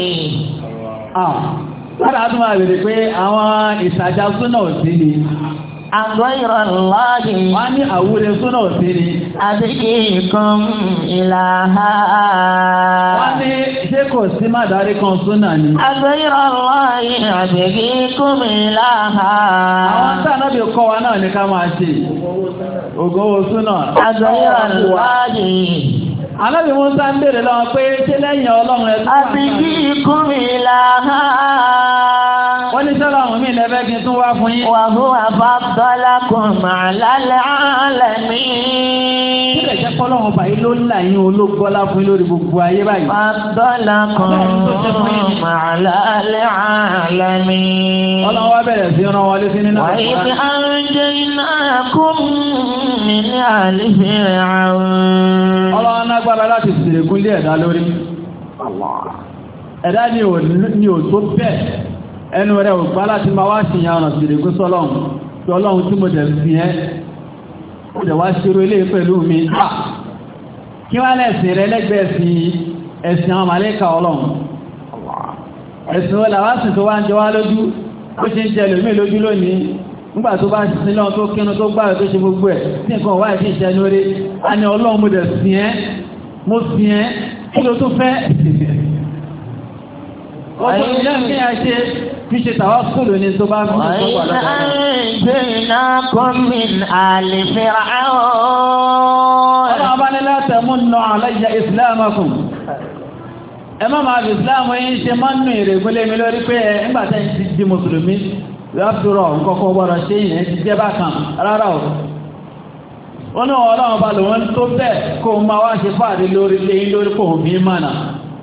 Lára tún máa béèrè pé àwọn ìsàjà súnà ò sí ni. Ghayra Allahi. Wọ́n ní àwúrẹ́ súnà ò sí ni. Abghikum ilaha. Wọ́n ní ṣé kò sí má darí kan súnà ni. Ghayra Allahi abghikum ilaha. Àwọn tí ànábì kọ́ wa náà ní ká máa ṣe. Ògówó súnà. Ghayra Allahi. Ànábì Mùsá ń béèrè lọ́wọ́ pé ṣé lẹ́yìn Ọlọ́run ẹ̀ tó wà náà. Abghikum ilaha. Wọ́n ní sọ́lá àwọn míì lẹ́fẹ́ kí n tún wá fún yín. Wa huwa faddalakum 'ala al-'alamin. Kí lè jẹ́ kọ́lọ́run báyìí ló ń là yín olóògbọ́lá fún yín lórí gbogbo ayé báyìí. Faddalakum 'ala al-'alamin. Ọlọ́run wá bẹ̀rẹ̀ sí rán wọlé sí nínú Wa idh anjaynakum min ali fir'aun. Ọlọ́run nágbára láti sìrèkún lé ẹ̀dá lórí. Ẹ̀dá ni ò tó bẹ́ẹ̀. Ẹnu rẹ̀ ò gbá láti máa wá ṣìyàn ọ̀nà sìrèkún sọ́lọ́run. Tí Ọlọ́run tí mo dẹ̀ fi ẹ́, ó dẹ̀ wá ṣerú ilé pẹ̀lú mi. Kí wá lẹ́sìn rẹ lẹ́gbẹ̀ẹ́ sí ẹ̀sìn àwọn màlẹ́kà Ọlọ́run. Ẹ̀sìn wọn làwá sì tó wá ń jẹ wá lójú, ó ṣe ń jẹ lómi lójú lónìí. Nígbà tó bá sin lọ́n tó kínú tó gbáyọ̀ tó ṣe gbogbo ẹ̀, tí nǹkan wáyé tí ìṣẹ́ ní orí, a ní Ọlọ́run mo dẹ̀ sìn ẹ́, mo sìn ẹ́, kí ló tó fẹ́? Ọjọ́ ìjọ́ kí a ṣe fi ṣe tàwá kúrò ní tó bá fi ṣe tó wà lọ́dọ̀. وَأَنْجَيْنَاكُمْ مِنْ آلِ فِرْعَوْنَ. Ọlọ́run bá ní لَا تَمُنُّوا عَلَيَّ إِسْلَامَكُمْ. Ẹ má máa fi ìsìláàmù yín ṣe máa ń nù ìrègúnlé mi lórí pé nígbà tẹ́ ti di mùsùlùmí lọ́pùrọ̀ nǹkan gbọ́dọ̀ ṣe ìyẹn ti jẹ́ bákan rárá o. Ó ní Ọlọ́run bá lòun tó bẹ́ẹ̀ kó máa wá ṣe fàárí lórí lẹ́yìn lórí kò bí mánà.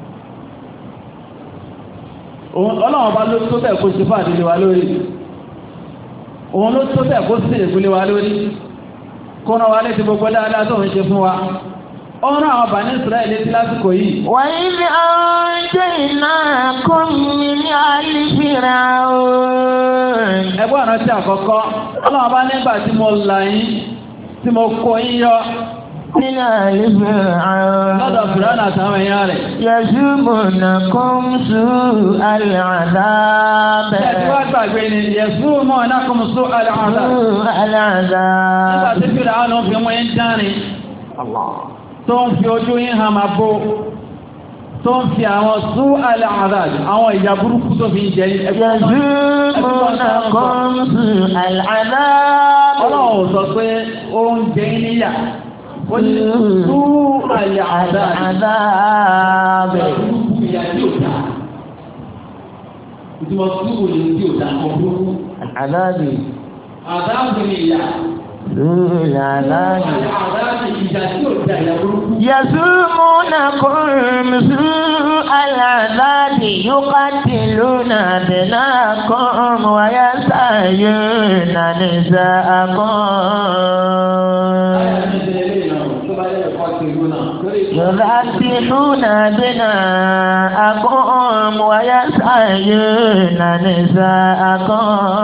Ọlọ́run bá ló tó bẹ́ẹ̀ kó ṣe fàárí lé wa lórí. Òun ló tó bẹ́ẹ̀ kó sì ìrègúnlé wa lórí. Kó rán wa létí gbogbo dáadáa tó ń ṣe fún wa. Ọ̀rọ̀ àwọn Bani Israẹli tí lásìkò yìí. وَإِذْ أَنْجَيْنَاكُمْ مِنْ آلِ فِرْعَوْنَ. Ẹgbọ́n ọ̀nà tí àkọ́kọ́, Ọlọ́run bá nígbà tí mo là yín, tí mo kó yín yọ. مِنْ آلِ فِرْعَوْنَ. Lọ́dọ̀ Fìràwọ̀n àtàwọn èèyàn rẹ̀. يَسُومُونَكُمْ سُوءَ الْعَذَابِ. Ẹ̀tí wá gbàgbé ni, يَسُومُونَكُمْ سُوءَ الْعَذَابِ. سُوءَ الْعَذَابِ. Nígbà tí Fìràwọ̀n fi mú yín dánrin. Tó ń fi ojú yín hàn máa bó. Tó ń fi àwọn سُوءَ الْعَذَابِ, àwọn ìyà burúkú tó fi ń jẹ yín. يَسُومُونَكُمْ سُوءَ الْعَذَابِ. Ọlọ́run sọ pé ó ń jẹ yín níyà. Ó ní سُوءَ الْعَذَابِ. Ìtumọ̀ súwò ní tí ò dá ọdún. Àdáàbì. Àdáàbì ni ìyà. Súwò àdáàbì. Àdáàbì ìjà tí ò dá ìyà burúkú. Yasumunakum su'al adhabi yuqatiluna abnaakum wa yasayyuna nisaakum. يذبحون أبناءكم ويستحيون نساءكم.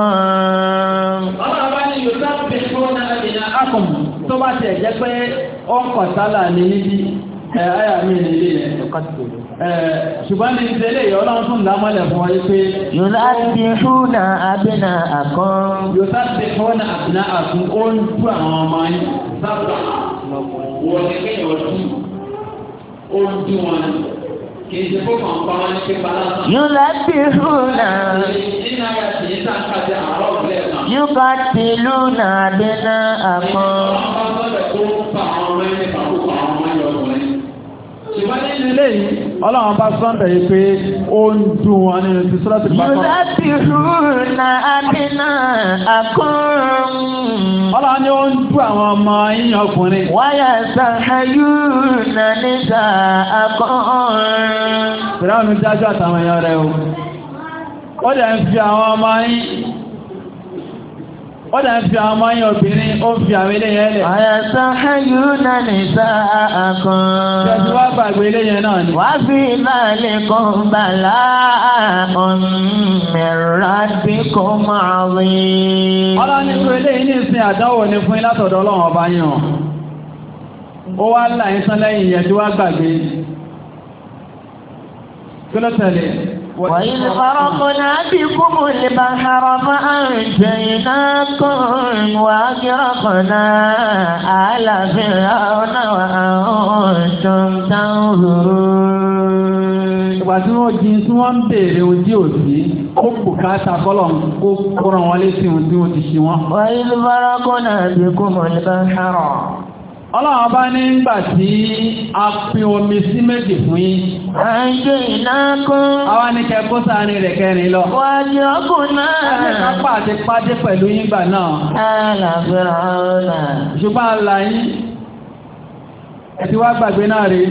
يذبحون أبناءكم tó bá ti ẹ̀jẹ́ pé ó ń kọ̀sálà ní níbi àyà mi nílé yẹn ṣùgbọ́n ní ìdílé yìí ọlọ́run tún lámọ́lẹ̀ fún wáyé pé يذبحون أبناءكم يذبحون أبناءكم ó ń tú àwọn ọmọ yín sábà wọ́n ní kéèyàn ọdún ó ń dún wọn kì í ṣe kó kàn pa wọn ní pípa lásán. يذبحون يقتلون أبناءكم. ṣùgbọ́n nínú ilé yìí ọlọ́run bá sọ́ndẹ̀ yìí pé ó ń dùn wọn nínú ti sọ́dọ̀tì bá kọ́. يذبحون أبناءكم. ọlọ́run ni ó ń dùn àwọn ọmọ yíyan ọkùnrin. ويستحيون نساءكم. Fìráùnù jájọ́ àtàwọn èèyàn rẹ̀ o. Ó dẹ̀ ń fi àwọn ọmọ yín obìnrin, ó ń fi àwọn ilé yẹn lẹ̀. ويستحيون نساءكم. Ṣẹ̀tí wá gbàgbé ilé yẹn náà ni. وفي ذلكم بلاء من ربكم عظيم. Ọlọ́run ní pé ilé yìí ní ìsìn àdánwò ní fún yín látọ̀dọ̀ Ọlọ́run ọba yín o. Ó wá láyín sán lẹ́yìn yẹn tí wá gbàgbé. Kí ló tẹ̀lé? وإذ فرقنا بكم البحر فأنجيناكم وأغرقنا آل فرعون وأنتم تنظرون. Ìgbà tí wọ́n jí tí wọ́n ń bèèrè ojú òsì, ó bùkátà kọ́lọ̀ kó kọ́rọ̀ wọn létí ohun tí wọ́n ti ṣe wọ́n. وإذ فرقنا بكم البحر. Ọlọ́run bá ní ìgbà tí a pín omi sí méjì fún yín. Anjaynakum. Àwa ní kẹ́kọ́ sáàrin rẹ̀ kẹrin lọ. Wajraqna. Kápá àti pàdé pẹ̀lú yín gbà náà. Ala Fir'auna. Ṣùgbọ́n àlà yín, ẹ ti wá gbàgbé náà rí.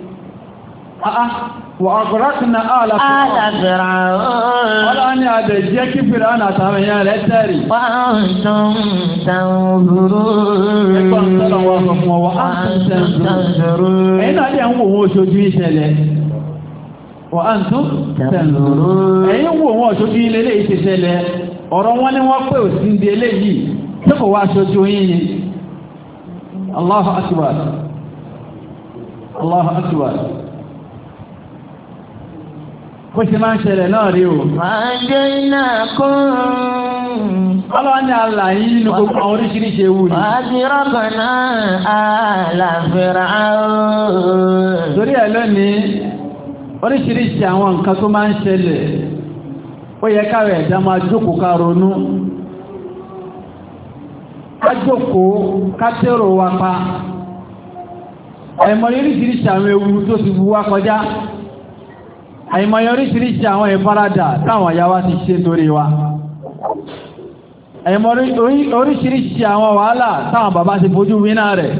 Wa aghraqna ala Fir'auna. Ọlọ́run ní adẹ̀ jẹ́ kí Fir'auna àtàwọn èèyàn rẹ̀ tẹ̀rì. Wa antum tanzurun. Ẹgbọ́n tọ́lọ̀ wọ́n sọ fún ọwọ́, antum tanzurun. Ẹ̀yin náà dẹ̀ ń wò wọ́n oṣojú ìṣẹ̀lẹ̀. Wa antum tanzurun. Ẹ̀yin wò wọ́n oṣojú ilé ilé ìṣẹ̀lẹ̀. Ọ̀rọ̀ wọn ni wọ́n pè òsì ń di eléyìí. Tí kò wá aṣojú yín ni. Allahu akbar. Allahu akbar. Kó ṣe máa ń ṣẹlẹ̀ náà rí o. Anjaynakum. Ọlọ́run ní àlàyé nínú gbogbo àwọn oríṣiríṣi ewu ni. Wajraqna ala Fir'aun. Torí ẹ̀ lónìí, oríṣiríṣi àwọn nǹkan tó máa ń ṣẹlẹ̀, ó yẹ káwẹ̀ ẹ̀dá máa jókòó ká ronú. Ká jókòó, ká tèrò wa pa. Àìmọ̀ oríṣiríṣi àwọn ewu tó ti bu wá kọjá. Àìmọ̀ oríṣiríṣi àwọn ìfaradà táwọn ìyá wa ti ṣe torí wa. Àìmọ̀ oríṣiríṣi àwọn wàhálà táwọn bàbá ti fojú wíná rẹ̀.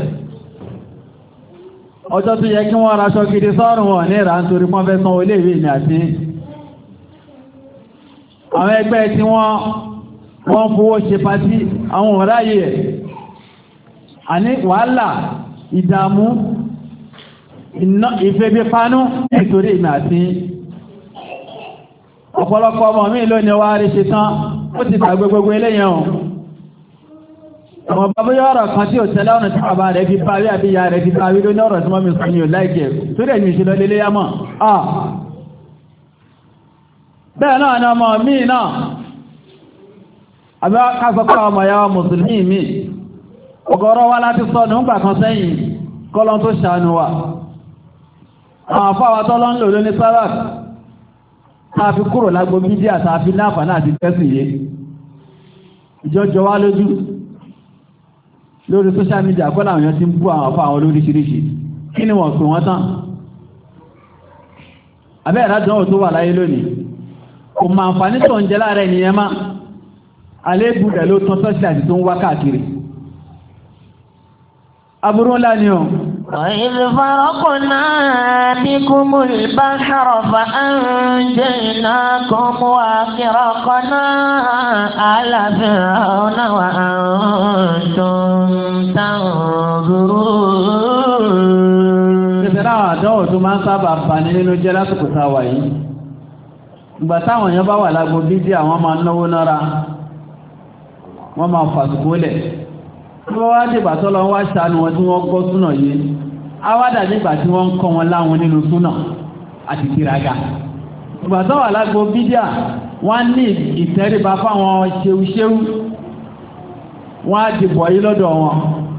Ọjọ́ tó yẹ kí wọ́n raṣọ gidi sọ́rùn wọn ní ìrà nítorí wọ́n fẹ́ san ilé ìwé ní àti. Àwọn ẹgbẹ́ tí wọ́n fowó ṣe pàtí àwọn ọ̀ráyè ẹ̀. Àní wàhálà, ìdààmú, ìfẹ́bípanú nítorí ìmì àti. Ọ̀pọ̀lọpọ̀ ọmọ mi lónìí wá rí ṣe tán, ó ti gbàgbé gbogbo eléyàn ọ̀. Ọmọ bàbá yọ ọ̀rọ̀ kan tí ò tẹ́lẹ̀ ọ̀nà tí bàbá rẹ̀ fi parí àbí ìyá rẹ̀ fi parí lóní ọ̀rọ̀ tí wọ́n mi sọ ní ò láìkẹ̀ tó rẹ̀ ní ìṣẹ́lọ lélé yámọ̀. Bẹ́ẹ̀ náà ni ọmọ mi náà, àbí kásọpá ọmọ yàwó mùsùlùmí mi, ọgọ́rọ̀ wá láti sọ nígbà kan sẹ́yìn kọ́lọ́n tó ṣàánú wa. Àwọn afáwà tọ́lọ́ ń lò lóní sára tààfi kúrò lágbó bídíà tààfi náàfà náà ti tẹ́sì yé. Ìjọjọ wá lójú lórí social media kọ́ láwọn èèyàn ti ń bú àwọn afáwà olóríṣiríṣi. Kí ni wọ́n pè wọ́n tán? Abẹ́ ìrádánwò tó wà láyé lónìí. Kò máa ń fa ní tó ń jẹ láàrẹ ènìyàn má. Àléébù rẹ̀ ló tán sọ́sí àti tó ń wá káàkiri. Aburú ńlá ni ọ̀. وإذ فرقنا بكم البحر فأنجيناكم وأغرقنا آل فرعون وأنتم تنظرون. ṣẹ́ra àwọn àdánwò tó máa ń sábà bani nínú jẹ́ lásìkò táwà yìí ìgbà táwọn èèyàn bá wà lágbo bídí àwọn máa náwó nára wọ́n máa fàṣùkú lẹ̀ tí wọ́n wá dìgbà tó lọ wá ṣàánú wọn tí wọ́n gbọ́ súnà yìí awádà nígbà tí wọ́n ń kọ́ wọn láwọn nínú súnà àti tìraga ìgbà tó wà lágbo bídí wọ́n ní ìtẹríba fáwọn ṣeúṣeú wọ́n á dìbò yí lọ́dọ̀ wọn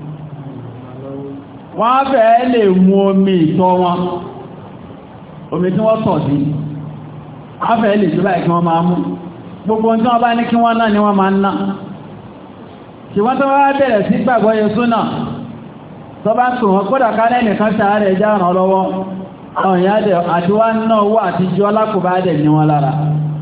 wọ́n á fẹ́ lè mú omi ìtọ̀ wọn omi tí wọ́n tọ̀ sí wọ́n á fẹ́ lè tó báyìí kí wọ́n máa mú gbogbo tí wọ́n bá ní kí wọ́n ná ni wọ́n máa ná ṣùgbọ́n tó wá bẹ̀rẹ̀ sí gbàgbọ́ Yésù náà tó bá ń pè wọ́n kódà ká lẹ́nìkan ṣàárẹ̀ ẹjá ràn lọ́wọ́ àwọn ìyá dẹ̀ àti wá ná owó àti jọ lákòbá dẹ̀ ní wọn lára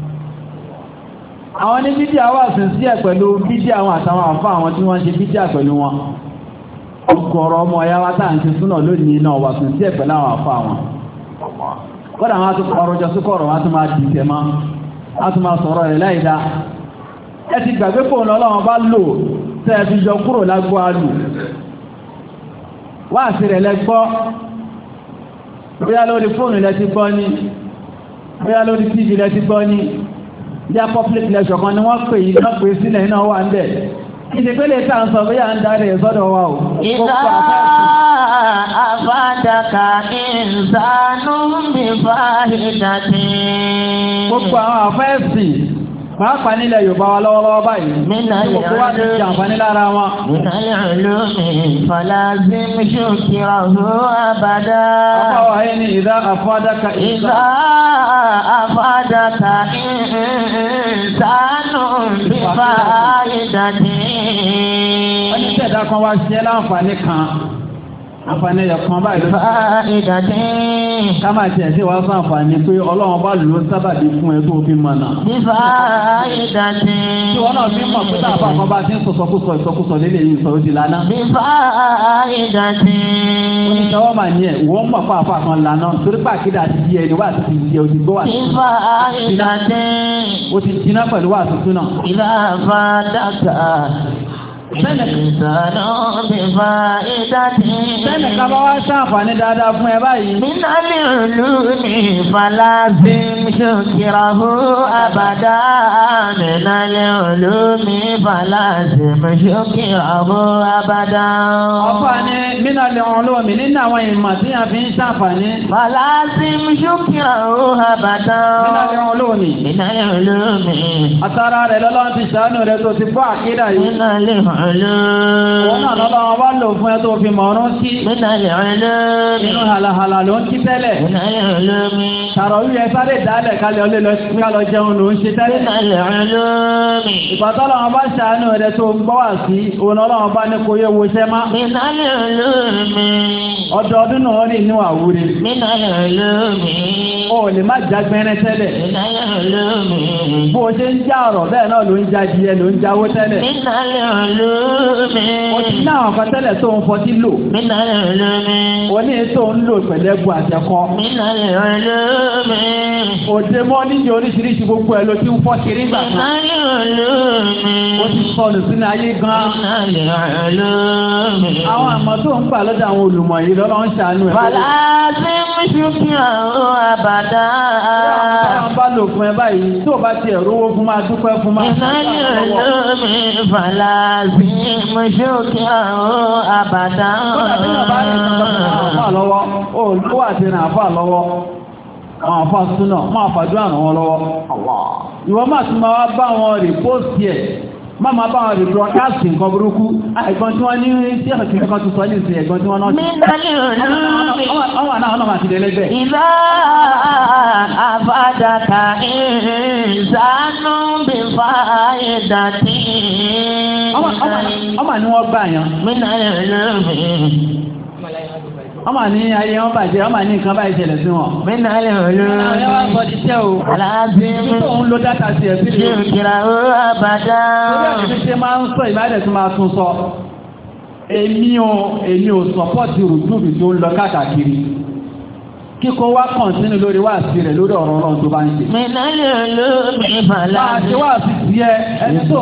àwọn ní bídíà wà sí sí ẹ̀ pẹ̀lú bídíà àwọn àtàwọn àfá àwọn tí wọ́n ṣe bídíà pẹ̀lú wọn ọgọ́rọ̀ ọmọ ọ̀yá wá tàà ń ti súnà lónìí náà wà sí sí ẹ̀ pẹ̀lú àwọn àfá wọn kódà wọn tún kọrọ jọ síkọrọ̀ wọn tún máa dìtẹ̀ mọ́ wọn tún máa sọ̀rọ̀ rẹ̀ láìdá ẹ ti gbàgbé fóònù Ọlọ́run bá lò tẹ́ ẹ fi yọ kúrò lágbó alù wá sí rẹ̀ lẹ́gbọ́ bóyá lórí fóònù lẹ ti gbọ́ ní bóyá lórí tv lẹ ti gbọ́ ní já public lecture kan ni wọ́n pè yí náà pè sílẹ̀ iná wà ń bẹ̀ ìdípẹ́lẹ̀ tá ń sọ bóyá ń darí ẹ̀sọ́dọ̀ wa o ìdá àfádàkà ìsànú bí fàáhìdàtì gbogbo àwọn àfẹ́ẹ̀sì pàápàá nílẹ̀ Yorùbá wa lọ́wọ́lọ́wọ́ báyìí gbogbo wá ti jàǹfàní lára wọn minal ulumi falazim shukirahu abada ọwọ́ ayé ni ìdá àfádàkà ìsànú bí fàáhìdàtì wọ́n ní tẹ̀dá kan wá ṣe láǹfàní kan àǹfàní ẹ̀kan báyìí ló fàáhìdàtì ká máa ṣe ẹ̀ṣẹ́ wá fún àǹfàní pé Ọlọ́run bá lò ó sábàbí fún ẹ tó fi mọ̀nà bí fàáhìdàtì tí wọ́n náà fi mọ̀ pé táàbà kan bá ti ń sọ̀sọ̀kúsọ ìsọkúsọ lélè yìí sọ ó di lánà bí fàáhìdàtì oníṣẹ́wọ́ mà ní ẹ̀ wọ́n mọ̀ fún àfà kan lánà torí pàkídà àti di ẹni wà ti di òdìgbò wà bí fàáhìdàtì ó ti jiná pẹ̀lú wà tuntun náà ìlà fàdákà ìsànà bí fàáhìdàtì sẹ́nì ká bá wá ṣàǹfààní dáadáa fún ẹ báyìí minal ulumi falazim shukirahu abada minal ulumi falazim shukirahu abada ọ̀fà ní minal ulumi nínú àwọn ìmọ̀ tí a fi ń ṣàǹfààní falazim shukirahu abada minal ulumi àtàrà rẹ̀ lọ́lọ́run ti ṣàánú rẹ̀ tó ti bọ́ àkídà yìí wọ́n náà lọ́lọ́run bá lò fún ẹ tó fi mọ̀ọ́rún sí inú hàlàhàlà ló ń kí tẹ́lẹ̀ ṣàrọ̀ orí ẹ sáré dálẹ̀ kálẹ̀ ọlẹ́ lọ jẹun ló ń ṣe tẹ́lẹ̀ ìpàtọ́lọ́wọ́n bá ṣàánú rẹ̀ tó ń gbọ́ wà sí òun ọlọ́wọ́n bá ní kó yẹ wo ṣẹ́ má ọdọọdún náà rí inú àwúre o lè má jágbẹ́rẹ́ tẹ́lẹ̀ bó ṣe ń já ọ̀rọ̀ bẹ́ẹ̀ náà ló ń já díẹ̀ ló ń jáwó tẹ́lẹ̀ o ti ní àwọn kan tẹ́lẹ̀ tó ń fọtí lò o ní tó ń lò pẹ̀lẹ́gbù àtẹ́kọ́ òde mọ́ níbi oríṣiríṣi gbogbo ẹ̀ ló ti ń fọ́ kiri gbà kan o ti sọnù sínú ayé gan àwọn àmọ́ tó ń gbà lọ́dọ̀ àwọn olùmọ̀ yìí lọ́lọ́ ń ṣàánú ẹ̀ àbàdá àwọn bá lò fún ẹ báyìí tó bá ti ẹ̀rówó fún máa dúpẹ́ fún máa fàlàzí mọ́ṣókè àwọn àbàdá lọ́wọ́ ó lówó àti ìrìn àfà lọ́wọ́ àwọn àfà súnà máa fàájú àrùn wọn lọ́wọ́ ìwọ máa tún máa wá bá wọn rìpóòsì ẹ̀ máa bá wọn rí broadcast nǹkan burúkú ẹ̀gbọ́n tí wọ́n ní tí ẹ̀kọ́ kan tó sọ ní ìsìn ẹ̀gbọ́n tí wọ́n náà ọwọ́ náà máa ti lẹ́lẹ́gbẹ̀ẹ́ ìlà àfádàkà ìsànú bí fàáyédàtì ọmọ ni wọ́n gbà yàn ọmọ ní ayé wọn bàjẹ́ ọmọ ní nǹkan bá ìṣẹ̀lẹ̀ sí wọn. mẹ́nà alẹ́ olóòrùn àwọn ẹwà sọ ti tẹ́ o. aláàbí tó ń lo dátà sí ẹ̀ sí ṣe ìkìlá ó àbádá. lórí ẹ̀mí ṣe máa ń sọ ìbádẹ̀ tó máa tún sọ èmi ò sọpọ́tì rùdúbì tó ń lọ káàkiri kíkọ́ wá kọ̀ntínú lórí wá sí rẹ̀ lórí ọ̀rọ̀ ọlọ́run tó bá ń ṣe. Mìnàlẹ̀ olómi fàlà. Máa ṣe wá sí ti ẹ ẹni tó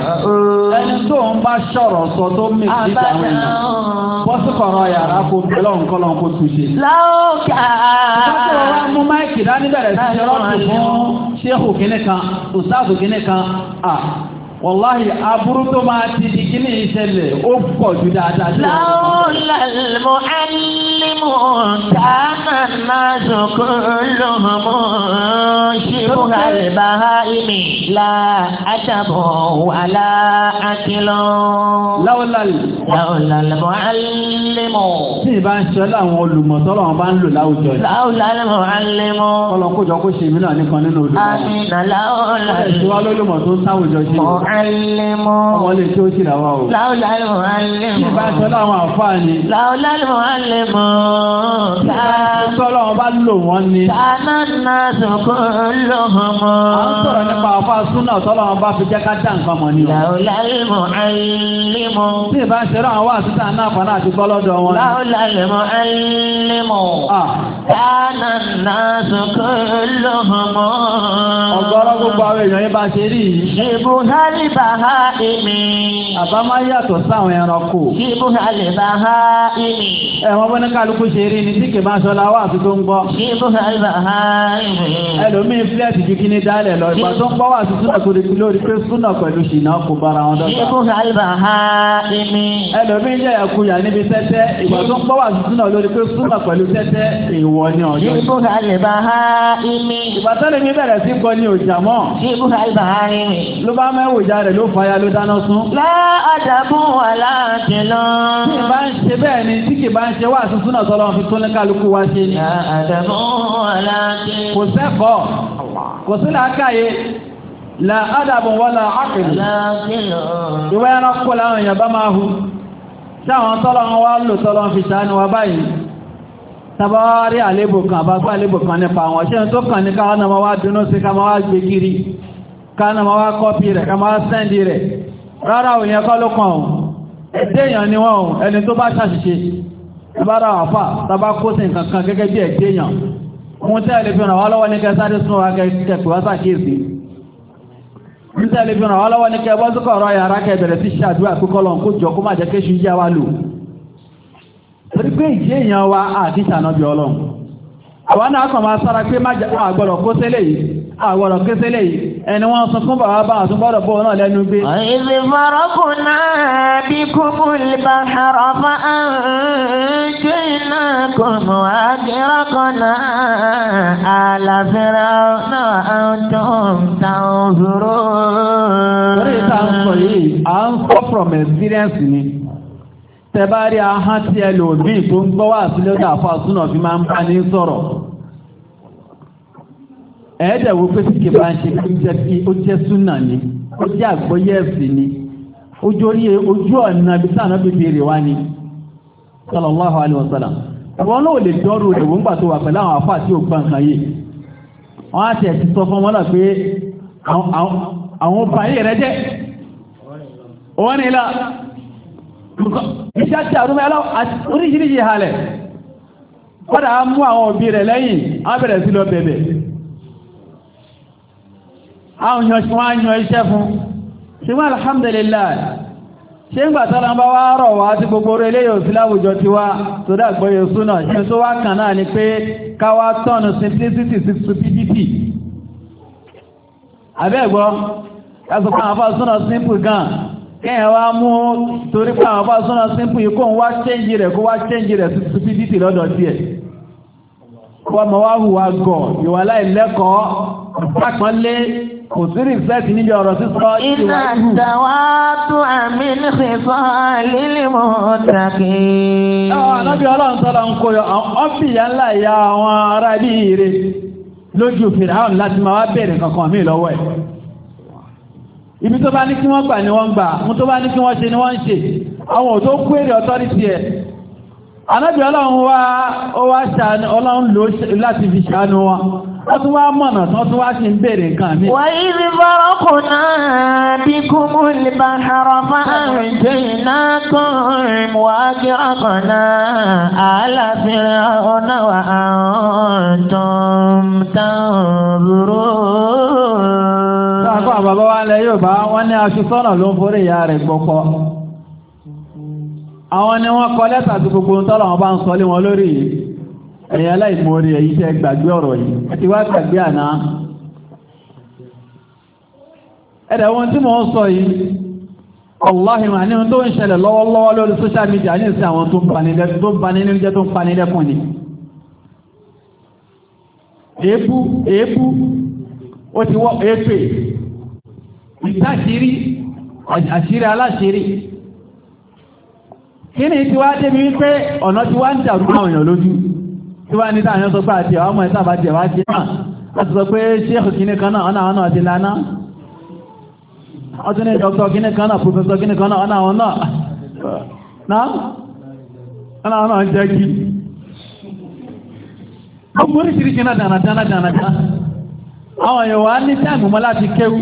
ń bá ṣọ̀rọ̀ sọ tó mì sí àwọn èèyàn. Bọ́sùkọ̀rọ̀ yàrá kó bẹ́lọ̀ nǹkan kó túnṣe. Láòkà. Bọ́sùkọ̀rọ̀ wá mú máìkì dání bẹ̀rẹ̀ sí ṣọ́ọ̀tì fún ṣéhù kìnnì kan, ustaadu kìnnì kan. Wàláhì aburú tó máa ti di kíní ìṣẹ̀lẹ̀ ó pọ̀ jù dáadáa. Láwùlà al-mu'allimu kana an-nasu kulluhum shibha al-baha'imi la adabu wa la aqilun. Láwùlà al-mu'allimu. Tí ìbá ń ṣe láwọn olùmọ̀tọ́lọ̀ wọn bá ń lò láwùjọ yìí. Láwùlà al-mu'allimu. Ọlọ́kójọ kó ṣe mí náà nìkan nínú olùmọ̀. Àmín láwùlà. Ìṣúwá lólùmọ̀ tó ń táwùjọ ṣe. Ọmọ lè tí ó ṣì làwà o. Láwùlá al-mu'allimu. Kí ìbá ṣe láwọn àfáà ni. Láwùlá al-mu'allimu. Tọ́lọ́wọ́n bá lò wọ́n ni. Kana an-nasu kulluhum. À ń sọ̀rọ̀ nípa àfáà súnà tọ́lọ́wọ́n bá fi jẹ́ ká dá nǹkan mọ̀ ni o. Láwùlá al-mu'allimu. Tí ìbá ṣe rán àwọn àtúntà náà fọ́nà àti gbọ́lọ́dọ̀ wọn. Láwùlá al-mu'allimu. Kana an-nasu kulluhum. Ọ̀gọ̀rọ̀ gbogbo àwọn èèyàn yín bá ṣe rí yìí. Shibhal baha'imi. Àbá máa yàtọ̀ sáwọn ẹranko. Shibhal baha'imi. Ẹ̀wọ̀n bọ́ ní kálukú ṣe rí ni tí kì máa ṣọlá wà sí tó ń gbọ́. Shibhal baha'imi. Ẹlòmíì fílẹ̀tì ju kí ní dálẹ̀ lọ. Ìgbà tó ń gbọ́ wà sí súnà tó lórí pé súnà pẹ̀lú ṣìnà kò bára wọn dọ́gba. Shibhal baha'imi. Ẹlòmíì jẹ́ ẹ̀kúyà níbi tẹ́tẹ́. Ìgbà tó ń gbọ́ wà sí súnà lórí pé súnà pẹ̀lú tẹ́tẹ́ èèwọ̀ ni ọjọ́. Shibhal baha'imi. Ìgbà tẹ́lẹ̀ mi bẹ̀rẹ̀ sí gbọ́ ní òjà mọ́. Shibhal baha'imi. Ló bá mẹ́wò ìjà rẹ̀ ló fàya ló dáná sún. Láàdàbù wà láti lọ. Tí ìbá ń ṣe bẹ́ẹ̀ ni tí kì bá ń ṣe wà sí súnà tọ́lọ́ fi tó ní kálukú wá ṣe ni. Láàdàbù wà láti lọ. Kò sẹ́kọ̀ọ́, kò sí làákàyè, láàdàbù wala aql. Láti lọ. Ìwé ẹranko làwọn èèyàn bá máa hu. Táwọn tọ́lọ́ wọn wá lò tọ́lọ́ fi ṣàánú wa báyìí. Tabawari àlébò kan, àbágbá àlébò kan nípa àwọn ṣe tó kàn ní káwọn náà wá dúnú sí ká máa wá gbé kiri. Káwọn náà wá kọ́pì rẹ̀, ká máa sẹ́ndì rẹ̀. Rárá òun yẹn kọ́ ló kàn ọ́. Ẹ̀dẹ́ èèyàn ni wọ́n ẹni tó bá ṣàṣìṣe. Ìbára àfà tàbá kó sí nǹkan kan gẹ́gẹ́ bí ẹ̀dẹ́ èèyàn. Ohun tẹ́ lè fi ràn wá lọ́wọ́ ní kẹ́ sáré sún wa kẹ́kẹ́ wá sàkíyèsí. Ohun tẹ́ lè fi ràn wá lọ́wọ́ ní kẹ́ bọ́ sí kọ̀ọ̀rọ̀ yàrá kẹ́ bẹ̀rẹ̀ sí ṣàdúrà kókọ́ lọ́n kó jọ kó má jẹ́ kéṣù yá wa lò. Torí pé ìjẹ́ èèyàn wa àti ìṣànàbí ọlọ́run. Àwọn náà kàn máa sára pé àgbọ̀rọ̀ kó sẹ́lẹ̀ yìí, àgbọ̀rọ̀ kó sẹ́lẹ̀ yìí, ẹni wọ́n sọ fún bàbá bá àtún gbọ́dọ̀ bọ́ náà lẹ́nu gbé. Ìdí farakuna bikumul bahra fa anjaynakum wa aghraqna ala fir'auna wa antum tanzurun. Orí ìta ń sọ yìí, à ń sọ from experience ni. Tẹbárí ahán tí ẹ lò bí tó ń gbọ́ wà sí lọ́dọ̀ àfà súnà fi máa ń bá ní sọ̀rọ̀. Ẹ̀ẹ́dẹ̀wò pé tí kì bá ń ṣe ó jẹ́ súnà ni, ó jẹ́ àgbọ́yé ẹ̀sìn ni, ojú ọ̀nà bí sáà bí bèèrè wá ni, sallallahu alaihi wasallam. Ẹ̀wọ́n náà lè dọ́rù rẹ̀ wọ́n gbà tó wà pẹ̀lú àwọn àfà tí ó gbà nǹkan yìí. Wọ́n á tẹ̀ ti sọ fún wọn náà pé àwọn bàyè rẹ̀ jẹ́ òun ni la iṣẹ́ àti àrúmẹ́ oríṣiríṣi halẹ̀ kọ́dà á mú àwọn òbí rẹ̀ lẹ́yìn á bẹ̀rẹ̀ sí lọ bẹ̀bẹ̀ àwọn yan iṣẹ́ fún ṣùgbọ́n alhamdulillah ṣe ń gbàtọ́lá bá wá rọ̀ wá tí gbogbo orí eléyò sí láwùjọ ti wá tó dàgbọ́yẹ súnà ṣe tó wá kàn náà ni pé káwá tọ́nù simplicity sí stupidity abẹ́gbọ́ kásùkọ́ àwọn afá súnà simple gan kẹ́yìn wá mú torí pé àwọn afá súnà simple yìí kó wá change rẹ̀ sí stupidity lọ́dọ̀ tí ẹ̀ wọ́n mọ̀ wá hùwà gọ̀ ìwà láìlẹ́kọ̀ọ́ ìpákanlé kò sí rìsẹ́ẹ̀tì níbi ọ̀rọ̀ sísọ iná dàwátú àmì nífẹ̀ẹ́fà lílì mọ́ tàkì. Àwọn anábí ọlọ́run tọ́lọ ń kó ọ́fìyà ńlá ìyá àwọn ará bí ire lójú Fìràún láti máa wá bẹ̀rẹ̀ kankan mí lọ́wọ́ ẹ̀. Ibi tó bá ní kí wọ́n gbà ni wọ́n gbà, mú tó bá ní kí wọ́n ṣe ni wọ́n ń ṣe. Àwọn ò tó kú èrè ọ̀tọ́rìtì ẹ̀. Anábí ọlọ́run wá ṣàánú ọlọ́run lò láti fi ṣàánú wọn. wọ́n tún wá mọ̀nà tán tún wá sí ń bèèrè nǹkan mi. Wa idh faraqna bikumul bahra fa anjaynakum wa aghraqna ala fir'auna wa antum tanzurun. Sáàkọ́ àbàbá wa lẹ yóò bá wọ́n ní aṣọ sọ́nà ló ń forí ìyá rẹ̀ gbọ́kọ́. Àwọn ni wọ́n kọ lẹ́tà tí gbogbo ń tọ́lọ̀ wọn bá ń sọ lé wọn lórí yìí. Ẹ̀yin aláìmoore èyí tẹ́ gbàgbé ọ̀rọ̀ yìí àti wá gbàgbé àná. Ẹ̀dẹ̀ wọn tí mò ń sọ yìí Allahi ma ní tó ń ṣẹlẹ̀ lọ́wọ́lọ́wọ́ lórí social media ní ìsìn àwọn tó ń bani nínú jẹ́ tó ń pani lẹ́kùn ni. Èébú ó ti wọ́ èépè ìtàṣírí àṣírí aláṣírí. Kí ni tí wá débi wípé ọ̀nà tí wá ń dàrú àwọn èèyàn lójú tí wá ní táwọn sọ pé àti àwọn ọmọ ìtàbà jẹ̀ wá jẹ́ náà láti sọ pé ṣéèkù kìíní kan náà ọ̀nà àwọn náà ti lánà ọdún ní dọ́kítọ̀ kìíní kan náà pòfẹ́sọ̀ kìíní kan náà ọ̀nà àwọn náà jẹ́ kí gbogbo oríṣiríṣi náà dánadáná àwọn èèyàn wá ní táìmù mọ́ láti kéwú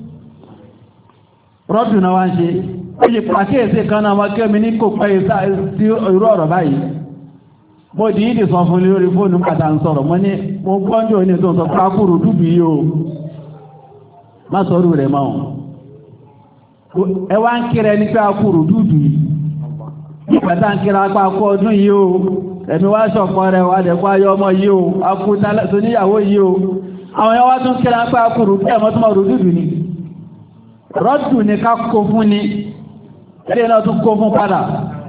rọ́dù náà wá ń ṣe ó yẹ pàkíyèsí kan náà wọ́n kéwú mi ní kò pẹ́ sí irú ọ̀rọ̀ báyìí mo di ìdí sọ fún lórí fóònù pàtà ń sọ̀rọ̀ mo ní mo gbọ́njọ́ ní tó ń sọ pákúrò dúbì yóò má sọ́rọ̀ rẹ̀ máa ẹ wá ń kíra ẹni pé akúrò dúdú pàtà ń kíra apá akú ọdún yìí o ẹ̀mí wá ṣọ̀pọ̀ rẹ̀ wà dẹ̀kọ́ ayọ́ ọmọ yìí o akú tó níyàwó yìí o àwọn ẹwà tún kíra apá akúrò ẹ̀mọ́túnmọ̀ rò dúdú ni rọ́dù ni ká kó fún ni ẹ̀rẹ́ náà tún kó fún padà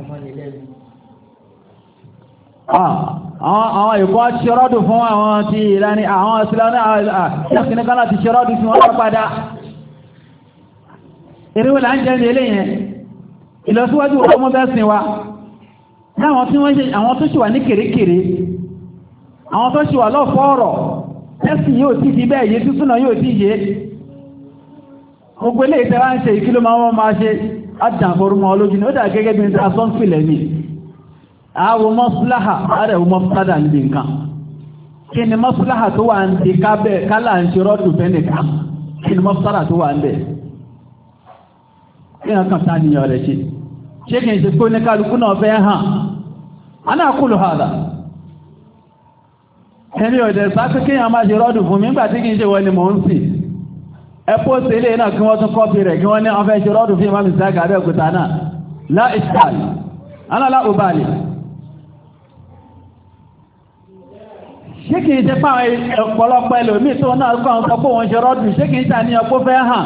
àwọn ìkọ́ ṣọ́rọ́dù fún àwọn tí ìlànà àwọn ìsìlànà àkíníkan láti ṣọ́rọ́dù fún wọ́n padà ìrìnwò là ń jẹ́ ní ilé yẹn ìlọsíwájú ọmọ bẹ́sìn wa láwọn tí wọ́n ṣe àwọn tó ṣì wà ní kèrèkèrè àwọn tó ṣì wà lọ́fọ́ọ̀rọ̀ ẹ̀sìn yóò tí fi bẹ́ẹ̀ yé tútúnà yóò tí yé gbogbo ilé ìtẹ́wà ń ṣe ìkílò máa ṣe àjàǹforúmọ́ olójú ní ó dà gẹ́gẹ́ bí i asọ́nfìlẹ̀ ni àwọn mọ́síláhà ààrẹ̀wò mọ́síládà ń di nǹkan kí ni mọ́síláhà tó wà ń di kálà ń ṣe rọ́dù fẹ́nìkan kí ni mọ́síláhà tó wà ń bẹ̀ kí ni kan tá níyàn rẹ̀ ṣe kí n ṣe kó ní kálukú náà fẹ́ hàn aná kúlù hàdà ẹni ọ̀dẹ̀ sáfí kí yàn máa ṣe rọ́dù fún mi nígbà tí kí n ṣe wọ́n ni mò ń sì ẹpọ́ sí ilé náà kí wọ́n tún kọ́pì rẹ̀ kí wọ́n ní wọ́n fẹ́ ṣe rọ́dù fún ìmáàmì sáàkì Abẹ́òkúta náà lá ìṣàlì aná òbálì ṣé kìí ṣe pàwọn ọ̀pọ̀lọpọ̀ ẹlòmíì tó náà kọ́ àwọn ọkọ̀ wọn ṣe rọ́dù ṣé kìí ṣe àníyàn kó fẹ́ hàn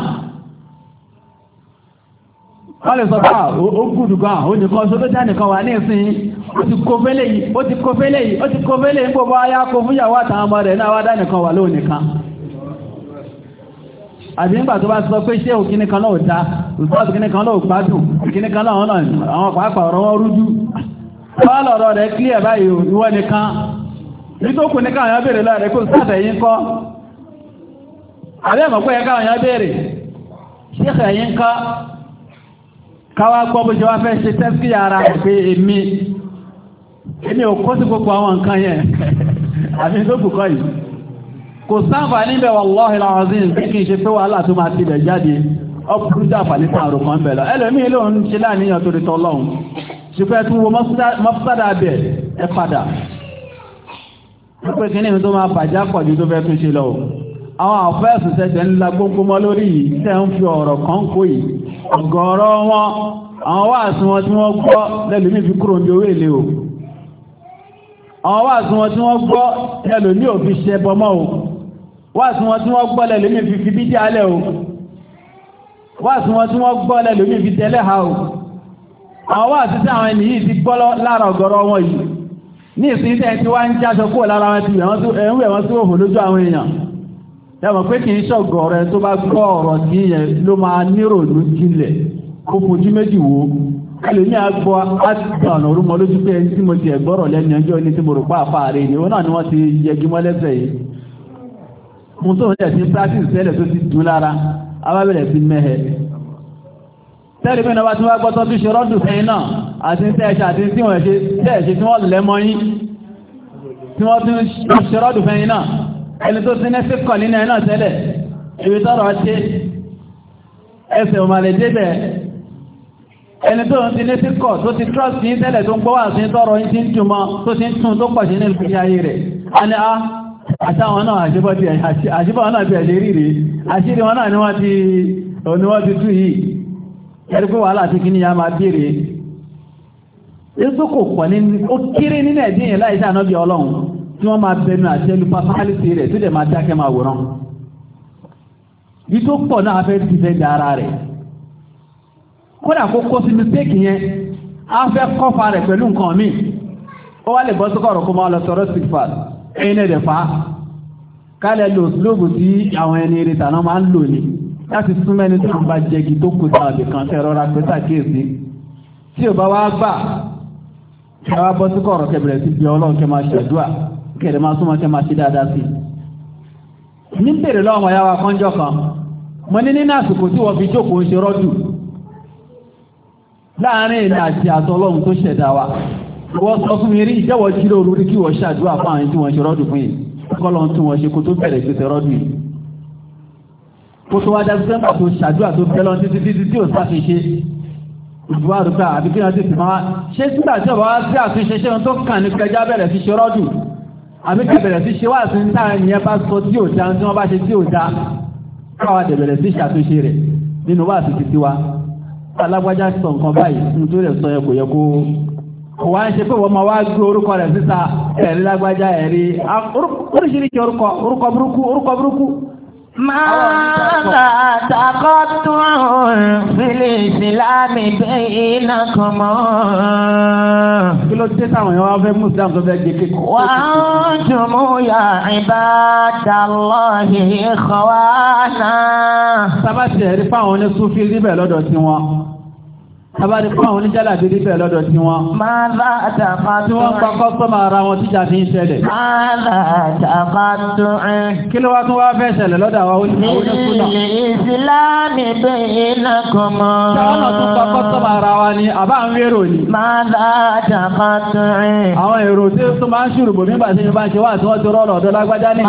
wọ́n lè sọ pé ó gùdù gan ó nìkan ṣe tó jánìkan wà ní ìsìn ó ti kó fẹ́lẹ̀ yìí gbogbo ayá kó fún ìyàwó àtàwọn ọmọ rẹ̀ náà wá dánìkan wà lóò nìkan àbí nígbà tó bá sọ pé ṣé òkíní kan náà ò dá òṣùpá òkíní kan náà ò gbádùn òkíní kan náà àwọn pàápàá ọ̀rọ̀ wọn rújú wọ́n lọ̀rọ̀ rẹ̀ clear báyìí ìwọ nìkan nítòkù ní káwọn béèrè lọ́rẹ̀ kó sáfẹ̀ yí ń kọ́ àbẹ́mọ̀ pé káwọn yá béèrè ṣíkẹ̀ yí ń kọ́ káwà gbọ́ bó ṣe wá fẹ́ ṣe tẹ́sí ara pé èmi ò kó sí gbogbo àwọn nǹkan yẹn àfi tó kù kọ́ yìí kò sáfà níbẹ̀ wallahi alazim bí kí n ṣe pé wàhálà tó máa tilẹ̀ jáde ọkùnrin jáfà ní tààrù kan bẹ̀rẹ̀ ẹlòmíì ló ń ṣe láàníyàn tó rí tọ́lọ́hun ṣùgbọ́n tún wo mọ́fúsádà bẹ̀ ẹ padà pé kí ní tó máa bàjá pọ̀ jù tó fẹ́ tún ṣe lọ àwọn àfẹ́ẹ̀sì tẹ́tẹ̀ ńlá gbogbo mọ́ lórí yìí tẹ́ ń fi ọ̀rọ̀ kan kó yìí ọ̀gọ̀ọ̀rọ̀ wọn àwọn wáàsí wọn tí wọ́n gbọ́ lẹ́lòmí fi kúrò ní owó èlé o àwọn wáàsí wọn tí wọ́n gbọ́ lẹ́lòmí ò fi ṣẹ bọmọ́ o wáàsí wọn tí wọ́n gbọ́ lẹ́lòmí fi fi bídí alẹ́ o wáàsí wọn tí wọ́n gbọ́ lẹ́lòmí fi tẹ́lẹ̀ ha o àwọn wáàsí tí àwọn ènìyàn ti gbọ́ lára ọ̀gọ̀rọ̀ wọn yìí ní ìsinsẹ́ tí wá ń jáṣọ kó lára wọn ti ẹ̀wẹ̀ wọn sí òhò lójú àwọn èèyàn ẹmọ̀ pé kìí ṣọ̀gọ̀ rẹ tó bá gbọ́ ọ̀rọ̀ tí yẹn ló máa nírò ló jílẹ̀ kó fojú méjì wo ẹlòmí àgbọ́ àtìgbọ̀nà orúmọ lójú pé ẹni tí mo ti ẹ̀gbọ́rọ̀ lẹ́nu ẹjọ́ ní tí mo rò pa àfáàrí ni ó náà ni wọ́n ti yẹgi mọ́ lẹ́sẹ̀ yìí mo tó ń tẹ̀ sí practice tẹ́lẹ̀ tó ti dùn lára abábẹ̀rẹ̀ sí mẹ́hẹ tẹ́lẹ̀ bí wọ́n bá tún wá gbọ́tọ́ bí ṣe rọ́dù fẹ́yìn náà àti tẹ́ẹ̀ṣẹ́ àti tí wọ́n ṣe tí wọ́n lẹ́mọ́ yín tí wọ́n tún ṣe rọ́dù fẹ́yìn náà ẹni tó ti nẹ́sí kọ̀ nínú ẹ̀ náà tẹ́lẹ̀ ibi tọ́rọ̀ ṣe ẹsẹ̀ ò máa lè débẹ̀ ẹni tó ti nẹ́sí kọ̀ tó ti trust ní tẹ́lẹ̀ tó ń gbọ́ wà sí tọ́rọ̀ yín ti ń túnmọ́ tó ti ń tún tó pọ̀ sí ní ìpínlẹ̀ ayé rẹ̀ a ní àtàwọn náà àṣíbọ̀ náà bí ẹ̀ṣẹ̀ rí rí àṣírí wọn náà ni wọ́n ti tú yìí ẹ̀rí pé wàhálà tí kí ní ya máa bèèrè èso kò pọ̀ ní ó kéré nínú ẹ̀dín yẹn láìsí ànábì ọlọ́run tí wọ́n máa bẹnu àti ẹlú pásálítì rẹ̀ tó dẹ̀ máa dákẹ́ máa wòrán bí tó pọ̀ náà fẹ́ ti fẹ́ da ara rẹ̀ kódà kó kó sí mistake yẹn á fẹ́ kọ́fà rẹ̀ pẹ̀lú nǹkan míì ó wá lè bọ́ sí kọ̀rọ̀ kó máa lọ sọ̀rọ̀ sigfad ẹ̀yin ẹ̀dẹ̀ fa kálẹ̀ lò lóògùn tí àwọn ẹni eré tàná máa ń lò ní láti súnmẹ́ni tó ń bá jẹgi tó kù sáà bì kan tẹ́ rọra pé sàkíyèsí tí ò bá wá gbà ẹ wá bọ́ sí kọ̀rọ̀ kẹbẹ̀rẹ̀ sí bí ọlọ́run kẹ máa ṣàdúà kẹrẹ máa súnmọ́ kẹ máa ṣe dáadáa sí ní bèrè lọ́wọ́ ya wa kọ́njọ́ kan mo ní nínú àsìkò tí wọ́n fi jókòó ṣe rọ́dù láàrin ìlú àti àtọ́lọ́run tó ṣẹ̀dá wa wọ́n sọ fún mi rí ìjẹ́wọ̀ jílò orí kí wọ́n ṣàdúà fún àwọn tí wọ́n ṣe rọ́dù fún yìí kọ́lọ́run tí wọ́n ṣe kó tó bẹ̀rẹ̀ sí ṣe rọ́dù yìí kó tó wá dá sí sẹ́ńpà tó ṣàdúà tó bẹ́ lọ títí tí ò sáfi ṣe ìdúwà rúgbà àbí kí wọ́n ti sì máa ṣe sígbà tí ọba wá sí àtúnṣe ṣe tó kàn ní kẹjá bẹ̀rẹ̀ sí ṣe rọ́dù àbí kẹbẹ̀rẹ̀ sí ṣe wà sí ń táà ní ẹbá sọ tí ò dá tí wọ́n bá ṣe tí ò dá káwà dẹ̀bẹ̀rẹ̀ sí ṣàtúnṣe rẹ̀ nínú wà sí títí wa alágbájá sọ nǹkan báyìí nítorí rẹ̀ sọ ẹkò yẹ kó wá ń ṣe pé wọ́n máa wá gbé orúkọ rẹ̀ síta ẹ̀rí lágbájá ẹ̀rí oríṣiríṣi orúkọ burúkú ماذا تقطع في الإسلام بينكم وأنتم يا عباد الله إخوانا Abáde fún àwọn oníjálà dédé bẹ̀rẹ̀ lọ́dọ̀ tí wọ́n. Máa bá àtàkà tó tí wọ́n pa kọ́sọ́mà ara wọn tíjà fi ń ṣẹlẹ̀. Máa bá àtàkà tó ẹ̀. Kí ló wá tún wá fẹ́ ṣẹlẹ̀ lọ́dọ̀ àwọn onífúnà? Ní ìsìláàmì bainakum. Ṣé wọ́n náà tún pa kọ́sọ́mà ara wa ni àbá ń wérò ni? Máa bá àtàkà tó ẹ̀. Àwọn èrò tí ó máa ń ṣùrù bò nígbà tí wọ́n bá ń ṣe wá tí wọ́n ti rọ́ọ̀lọ́ ọ̀dọ́ lágbájá ní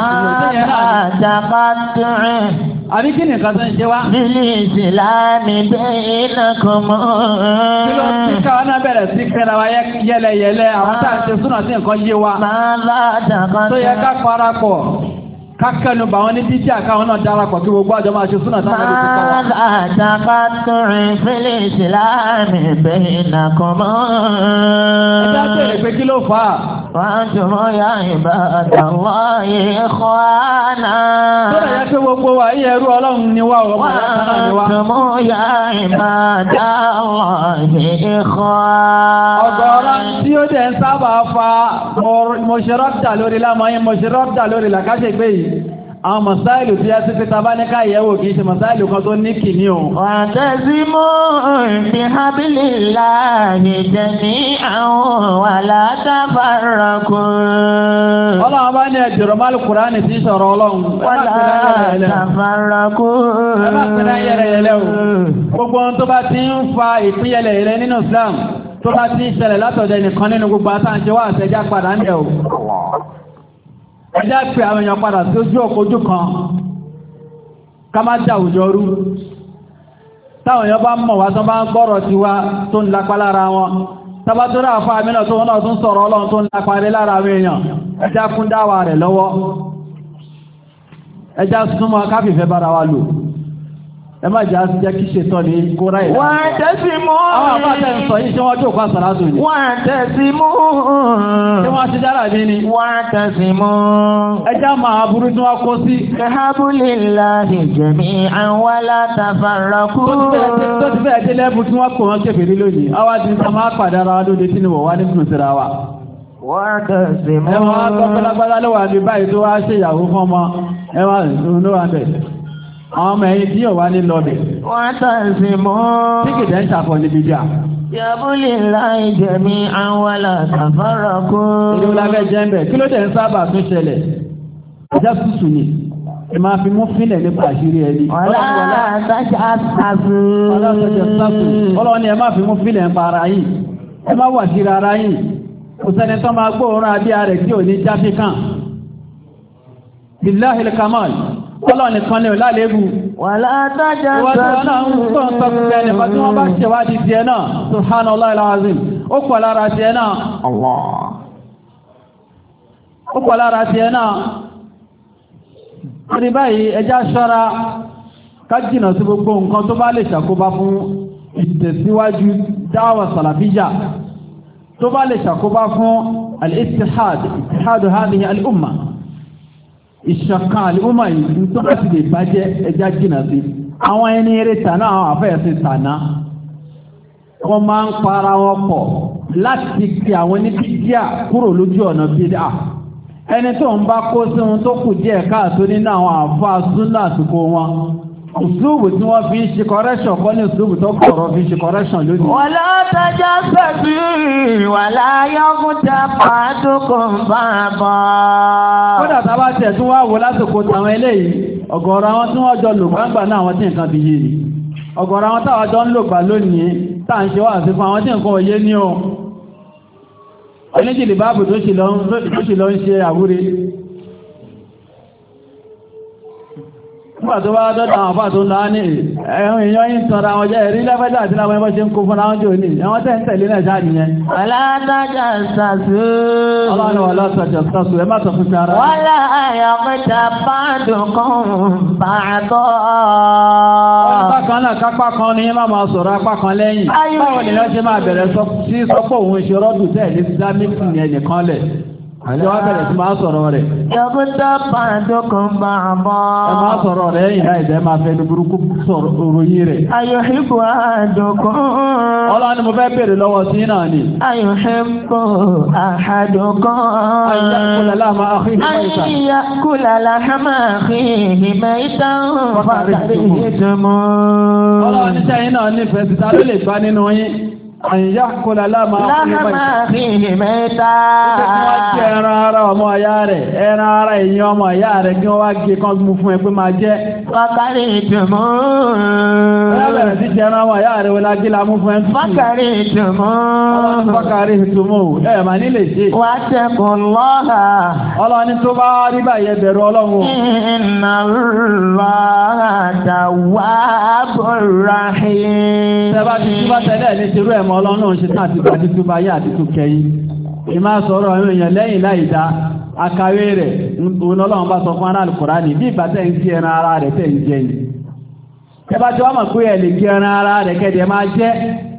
àbí kí nìkan tó ń ṣe wá? Nílé ìsìláàmì bainakum. Kí ló ti káwọn náà bẹ̀rẹ̀ sí kẹ́ra wa yẹ́lẹyẹ̀lẹ àwọn tá à ń ṣe súnà sí nǹkan yé wa. Tó yẹ ká parapọ̀ kákẹ́nu bà wọn ní bíbí àkáwọn náà darapọ̀ kí gbogbo àjọ máa ṣe súnà táwọn ẹni ti kọ́ wa. Àtàkàtúrin fílẹ̀ ìsìláàmì bainakum. Ẹjá bèèrè pé kí ló fà á? Wọ́n tún mọ́ ya ibadallahi ikhwana. Tó lè yẹ kí gbogbo wa yẹ ẹrú Ọlọ́run ni wá ọmọ ìyá kan náà ni wá. Wọ́n tún mọ́ ya ibadallahi ikhwana. Ọ̀gọ̀ọ̀rọ̀ tí ó dẹ̀ ń sábà fa mọ̀ṣẹ́rọ́dà lórí lámọ́yìn mọ̀ṣẹ́rọ́dà lórí làkáṣẹ́gbé yìí. Àwọn mọ̀sáìlù tí a ti fi tàbá ní káyẹ̀wò kìí ṣe mọ̀sáìlù kan tó ní kì ní o. Wa'tasimu bihablillahi jami'an wa la tafarraqu. Ọlọ́run bá ní ẹ̀jọ̀rọ̀ máàlù Kùránì tí sọ̀rọ̀ Ọlọ́run. Wa la tafarraqu. Ẹ má pẹ̀lú ayẹrẹyẹlẹ o. Gbogbo ohun tó bá ti ń fa ìpínyẹlẹyẹlẹ nínú Islam tó bá ti ń ṣẹlẹ̀ látọ̀dọ̀ ẹnìkan nínú gbogbo àtàǹṣe wà àṣẹjá padà ń dẹ̀ o. Ẹjá pé àwọn èèyàn padà sí ojú ọkọ̀ojú kan ká má dá àwùjọ rú. Táwọn èèyàn bá mọ̀ wá tán bá ń gbọ́rọ̀ ti wá tó ń lápá lára wọn. Tàbá tó rá àfáà mìíràn tó wọ́n náà tún sọ̀rọ̀ Ọlọ́run tó ń lápá rí lára àwọn èèyàn. Ẹjá kún dáwà rẹ̀ lọ́wọ́. Ẹjá súnmọ́ káfífẹ́ bára wa lò. Ẹ má jẹ́ àti jẹ́ kí ṣètọ́ ní kóra ìlànà. Wa'tasimu. Àwọn àbáta ń sọ yìí tí wọ́n jókòó àsàlátù ni. Wa'tasimu. Tí wọ́n ti dára bí ni. Wa'tasimu. Ẹjá máa burú tí wọ́n kó sí. Bihablillahi jami'an wa la tafarraqu. Tó ti fẹ́ dé lẹ́bù tí wọ́n kò wọ́n kèfèrí lónìí. Àwa ti sọ máa pàdé ara wa lóde tí ni wọ̀ wá nínú síra wa. Wa'tasimu. Ẹ máa gbọ́ lágbádá ló wà ní báyìí tó wá ṣèyàwó fún ọmọ. Ẹ máa ló wà bẹ̀. Àwọn ọmọ ẹ̀yìn tí yóò wá ní lọ́bẹ̀. Wa'tasimu. Tí kìdẹ̀ ń ṣàfọ́ níbi jà. Bihablillahi jami'an wa la tafarraqu. Ìlú lábẹ́ jẹ́ ń bẹ̀. Kí ló dẹ̀ ń sábà tún ṣẹlẹ̀? Ìjà tútù ni. Ẹ máa fi mú fílẹ̀ nípa àṣírí ẹni. Ọlọ́run ni ẹ máa fi mú fílẹ̀ nípa ara yìí. Ẹ máa wà sí ara yìí. Kò sẹ́ni tó máa gbóòórùn abíyá rẹ̀ tí ò ní jáfí kàn. billahi al-kamal ọlọ́run nìkan ni ọlálẹ́bù wàlá tájà ìwọ́n náà ń tó ń sọ pé ẹnìkan tí wọ́n bá ṣèwádìí tiẹ̀ náà subhanallah al-azim ó pọ̀ lára tiẹ̀ náà ó pọ̀ lára tiẹ̀ náà orí báyìí ẹjá ṣọ́ra ká jìnà sí gbogbo nǹkan tó bá lè ṣàkóbá fún ìtẹ̀síwájú dáwà sàlàfíjà tó bá lè ṣàkóbá fún al-ittihad hadhihi al-umma ìṣọ̀kan al-umma yìí tó bá ti lè bàjẹ́ ẹjá jìnà sí àwọn ẹni eré tàná àwọn àfẹ́yẹsí tàná wọ́n máa ń para wọn pọ̀ láti kí àwọn ní bídíà kúrò lójú ọ̀nà bídíà ẹni tó ń bá kó sí ohun tó kù díẹ̀ káàtó nínú àwọn àfáà súnà àsìkò wọn Uslubu tí wọ́n fi ń ṣe correction kọ́ ní uslubu tó kọ̀rọ̀ fi ń ṣe correction lónìí. Wala tajassasu wala yaghtab ba'dukum ba'dan. Kódà tá a bá tẹ̀ tún wá wò lásìkò tàwọn eléyìí, ọ̀gọ̀ọ̀rọ̀ àwọn tí wọ́n jọ lò gbàgbà náà àwọn tí nǹkan fi yé ni. Ọ̀gọ̀ọ̀rọ̀ àwọn táwọn jọ ń lò gbà lónìí tá à ń ṣe wá sí fún àwọn tí nǹkan òye ní o. Oníjìlì báàbù tó ṣì lọ ń ṣe àwúre. Nígbà tó bá dọ́dọ̀ àwọn àfáà tó ń lọ ní ẹ̀hùn èèyàn yìí tọ́ra wọn jẹ́ ẹ̀rí lẹ́fẹ́dà àti láwọn ẹbọ́ ṣe ń kó fún àwọn jò ní ẹwọ́n tẹ́ ń tẹ̀lé náà jáde yẹn. Wala tajassasu. Ọlọ́run wala tajassasu ẹ má sọ fún ara. Wala yaghtab ba'dukum ba'dan. Bákan náà kápá kan ní má máa sọ̀rọ̀ apá kan lẹ́yìn. Báwo ni wọ́n ṣe máa bẹ̀rẹ̀ sí sọ́pọ̀ òun ṣe rọ́dù tẹ̀ ní Islamic yẹn nìkan lẹ̀. Àjọ wá bẹ̀rẹ̀ sí máa sọ̀rọ̀ rẹ̀. Yaghtab ba'dukum ba'dan. Ẹ máa sọ̀rọ̀ rẹ̀ ìhà ìdẹ́ máa fẹ́ ní burúkú sọ̀rọ̀ òròyìn rẹ̀. Ayuhibbu ahadukum. Ọlọ́run ni mo fẹ́ bèèrè lọ́wọ́ sí náà ni. Ayuhibbu ahadukum. An ya'kula lahma akhihi maytan fakarihtumuh. Ọlọ́run ní sẹ́yìn náà nífẹ̀ẹ́ sí ta ló lè gbá nínú yín. Àyíyá kò lálámà akhihi maytan. Wọ́n jẹ́ ẹran ara ọmọ ọ̀yá rẹ̀, ẹran ara èèyàn ọmọ ọ̀yá rẹ̀ kí wọ́n wá gé kan mú fún ẹ pé máa jẹ́. Fakarihtumuh. Wọ́n bẹ̀rẹ̀ sí jẹ́ ẹran ọmọ ọ̀yá rẹ̀ wọlé agílá mú fún ẹ. Fakarihtumuh. Fakarihtumuh. Ẹ mà nílè ṣe. Wattaqullaha. Ọlọ́ni tó bá rí báyẹ̀ bẹ̀rù Ọlọ́run. Inna Allaha tawwabur rahim. Tẹ́bá ti túbá tẹ́lẹ̀ ní ṣerú ẹ̀mọ́ Ọlọ́run ṣe tán àti gbàdí túbá yá àti tó kẹyìn. Ìmá sọ̀rọ̀ àwọn èèyàn lẹ́yìn láìdá akawé rẹ̀ òun Ọlọ́run bá sọ fún aráàlú Kùránì bí ìgbà tẹ́ ń kí ẹran ara rẹ̀ tẹ́ ń jẹ ni. Tẹ́bá tí wọ́n mọ̀ pé ẹ̀ lè kí ẹran ara rẹ̀ kẹ́dẹ̀ máa jẹ́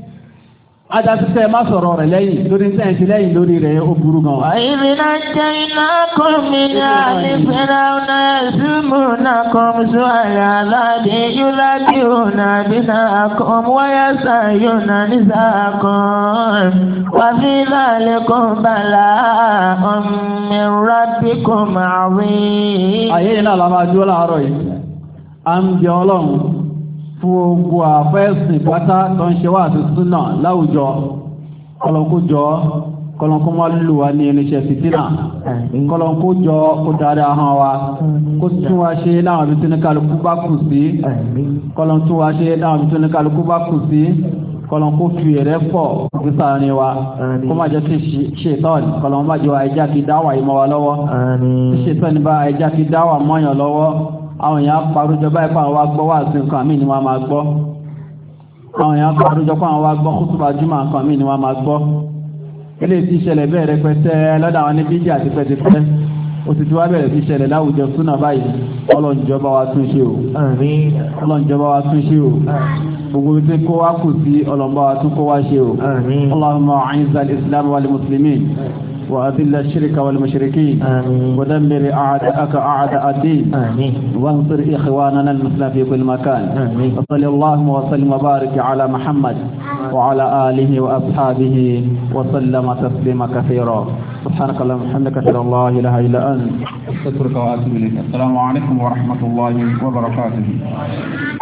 adásísẹ́ má sọ̀rọ̀ rẹ̀ lẹ́yìn lórí sẹ́ǹsì lẹ́yìn lórí rẹ̀ ó burú gan. وَإِذْ نَجَّيْنَاكُم مِّنْ آلِ فِرْعَوْنَ يَسُومُونَكُمْ سُوءَ الْعَذَابِ يُذَبِّحُونَ أَبْنَاءَكُمْ وَيَسْتَحْيُونَ نِسَاءَكُمْ وَفِي ذَلِكُمْ بَلَاءٌ مِّن رَّبِّكُمْ عَظِيمٌ. Ayé iná la máa dúró láàárọ̀ yìí. À ń jẹ Ọlọ́run fún gbogbo àfẹ́sìn pátá tó ń ṣe wá àti súnà láwùjọ kọlọ̀kójọ kọlọ̀kó máa lò wá ní irinṣẹ́ fìtínà kọlọ̀kójọ kó dárí ahọ́n wa kó tún wá ṣe láwọn ibi tó ní kálukú bá kù sí kọlọ̀tún wá ṣe láwọn ibi tó ní kálukú bá kù sí kọlọ̀kó fi ẹ̀rẹ́ pọ̀ gbèsè àárín wa kó má jẹ́ kí ṣètọ́n kọlọ̀ má jẹ́ wa ẹja kí dáwà ìmọ̀ wa lọ́wọ́ kí ṣètọ́n bá ẹja kí dáwà mọ́yàn lọ́wọ́ àwọn èèyàn parújọ báyìí pa àwọn wá gbọ́ wà sí nǹkan míì ni wọ́n máa gbọ́ àwọn èèyàn parújọ pa àwọn wá gbọ́ kútùbà jùmọ̀ nǹkan míì ni wọ́n máa gbọ́ ilé tí ìṣẹ̀lẹ̀ bẹ́ẹ̀ rẹpẹtẹ lọ́dọ̀ àwọn ní bídíà àti pẹ́tipẹ́ ó ti tí wá bẹ̀rẹ̀ sí ìṣẹ̀lẹ̀ láwùjọ súnà báyìí ọlọ́njọba wa tún ṣe o ọlọ́njọba wa tún ṣe o gbogbo tí kó wá kù sí ọlọ́nba wa tún kó wá ṣe o Allahumma a'izza al-islam wal muslimin وأذل الشرك والمشركين ودمر أعداءك أعداء الدين وانصر إخواننا المسلمين في كل مكان وصلى اللهم وسلم وبارك على محمد وعلى آله وأصحابه وسلم تسليما كثيرا سبحانك اللهم وبحمدك أشهد أن لا إله إلا أنت أستغفرك وأتوب إليك السلام عليكم ورحمة الله وبركاته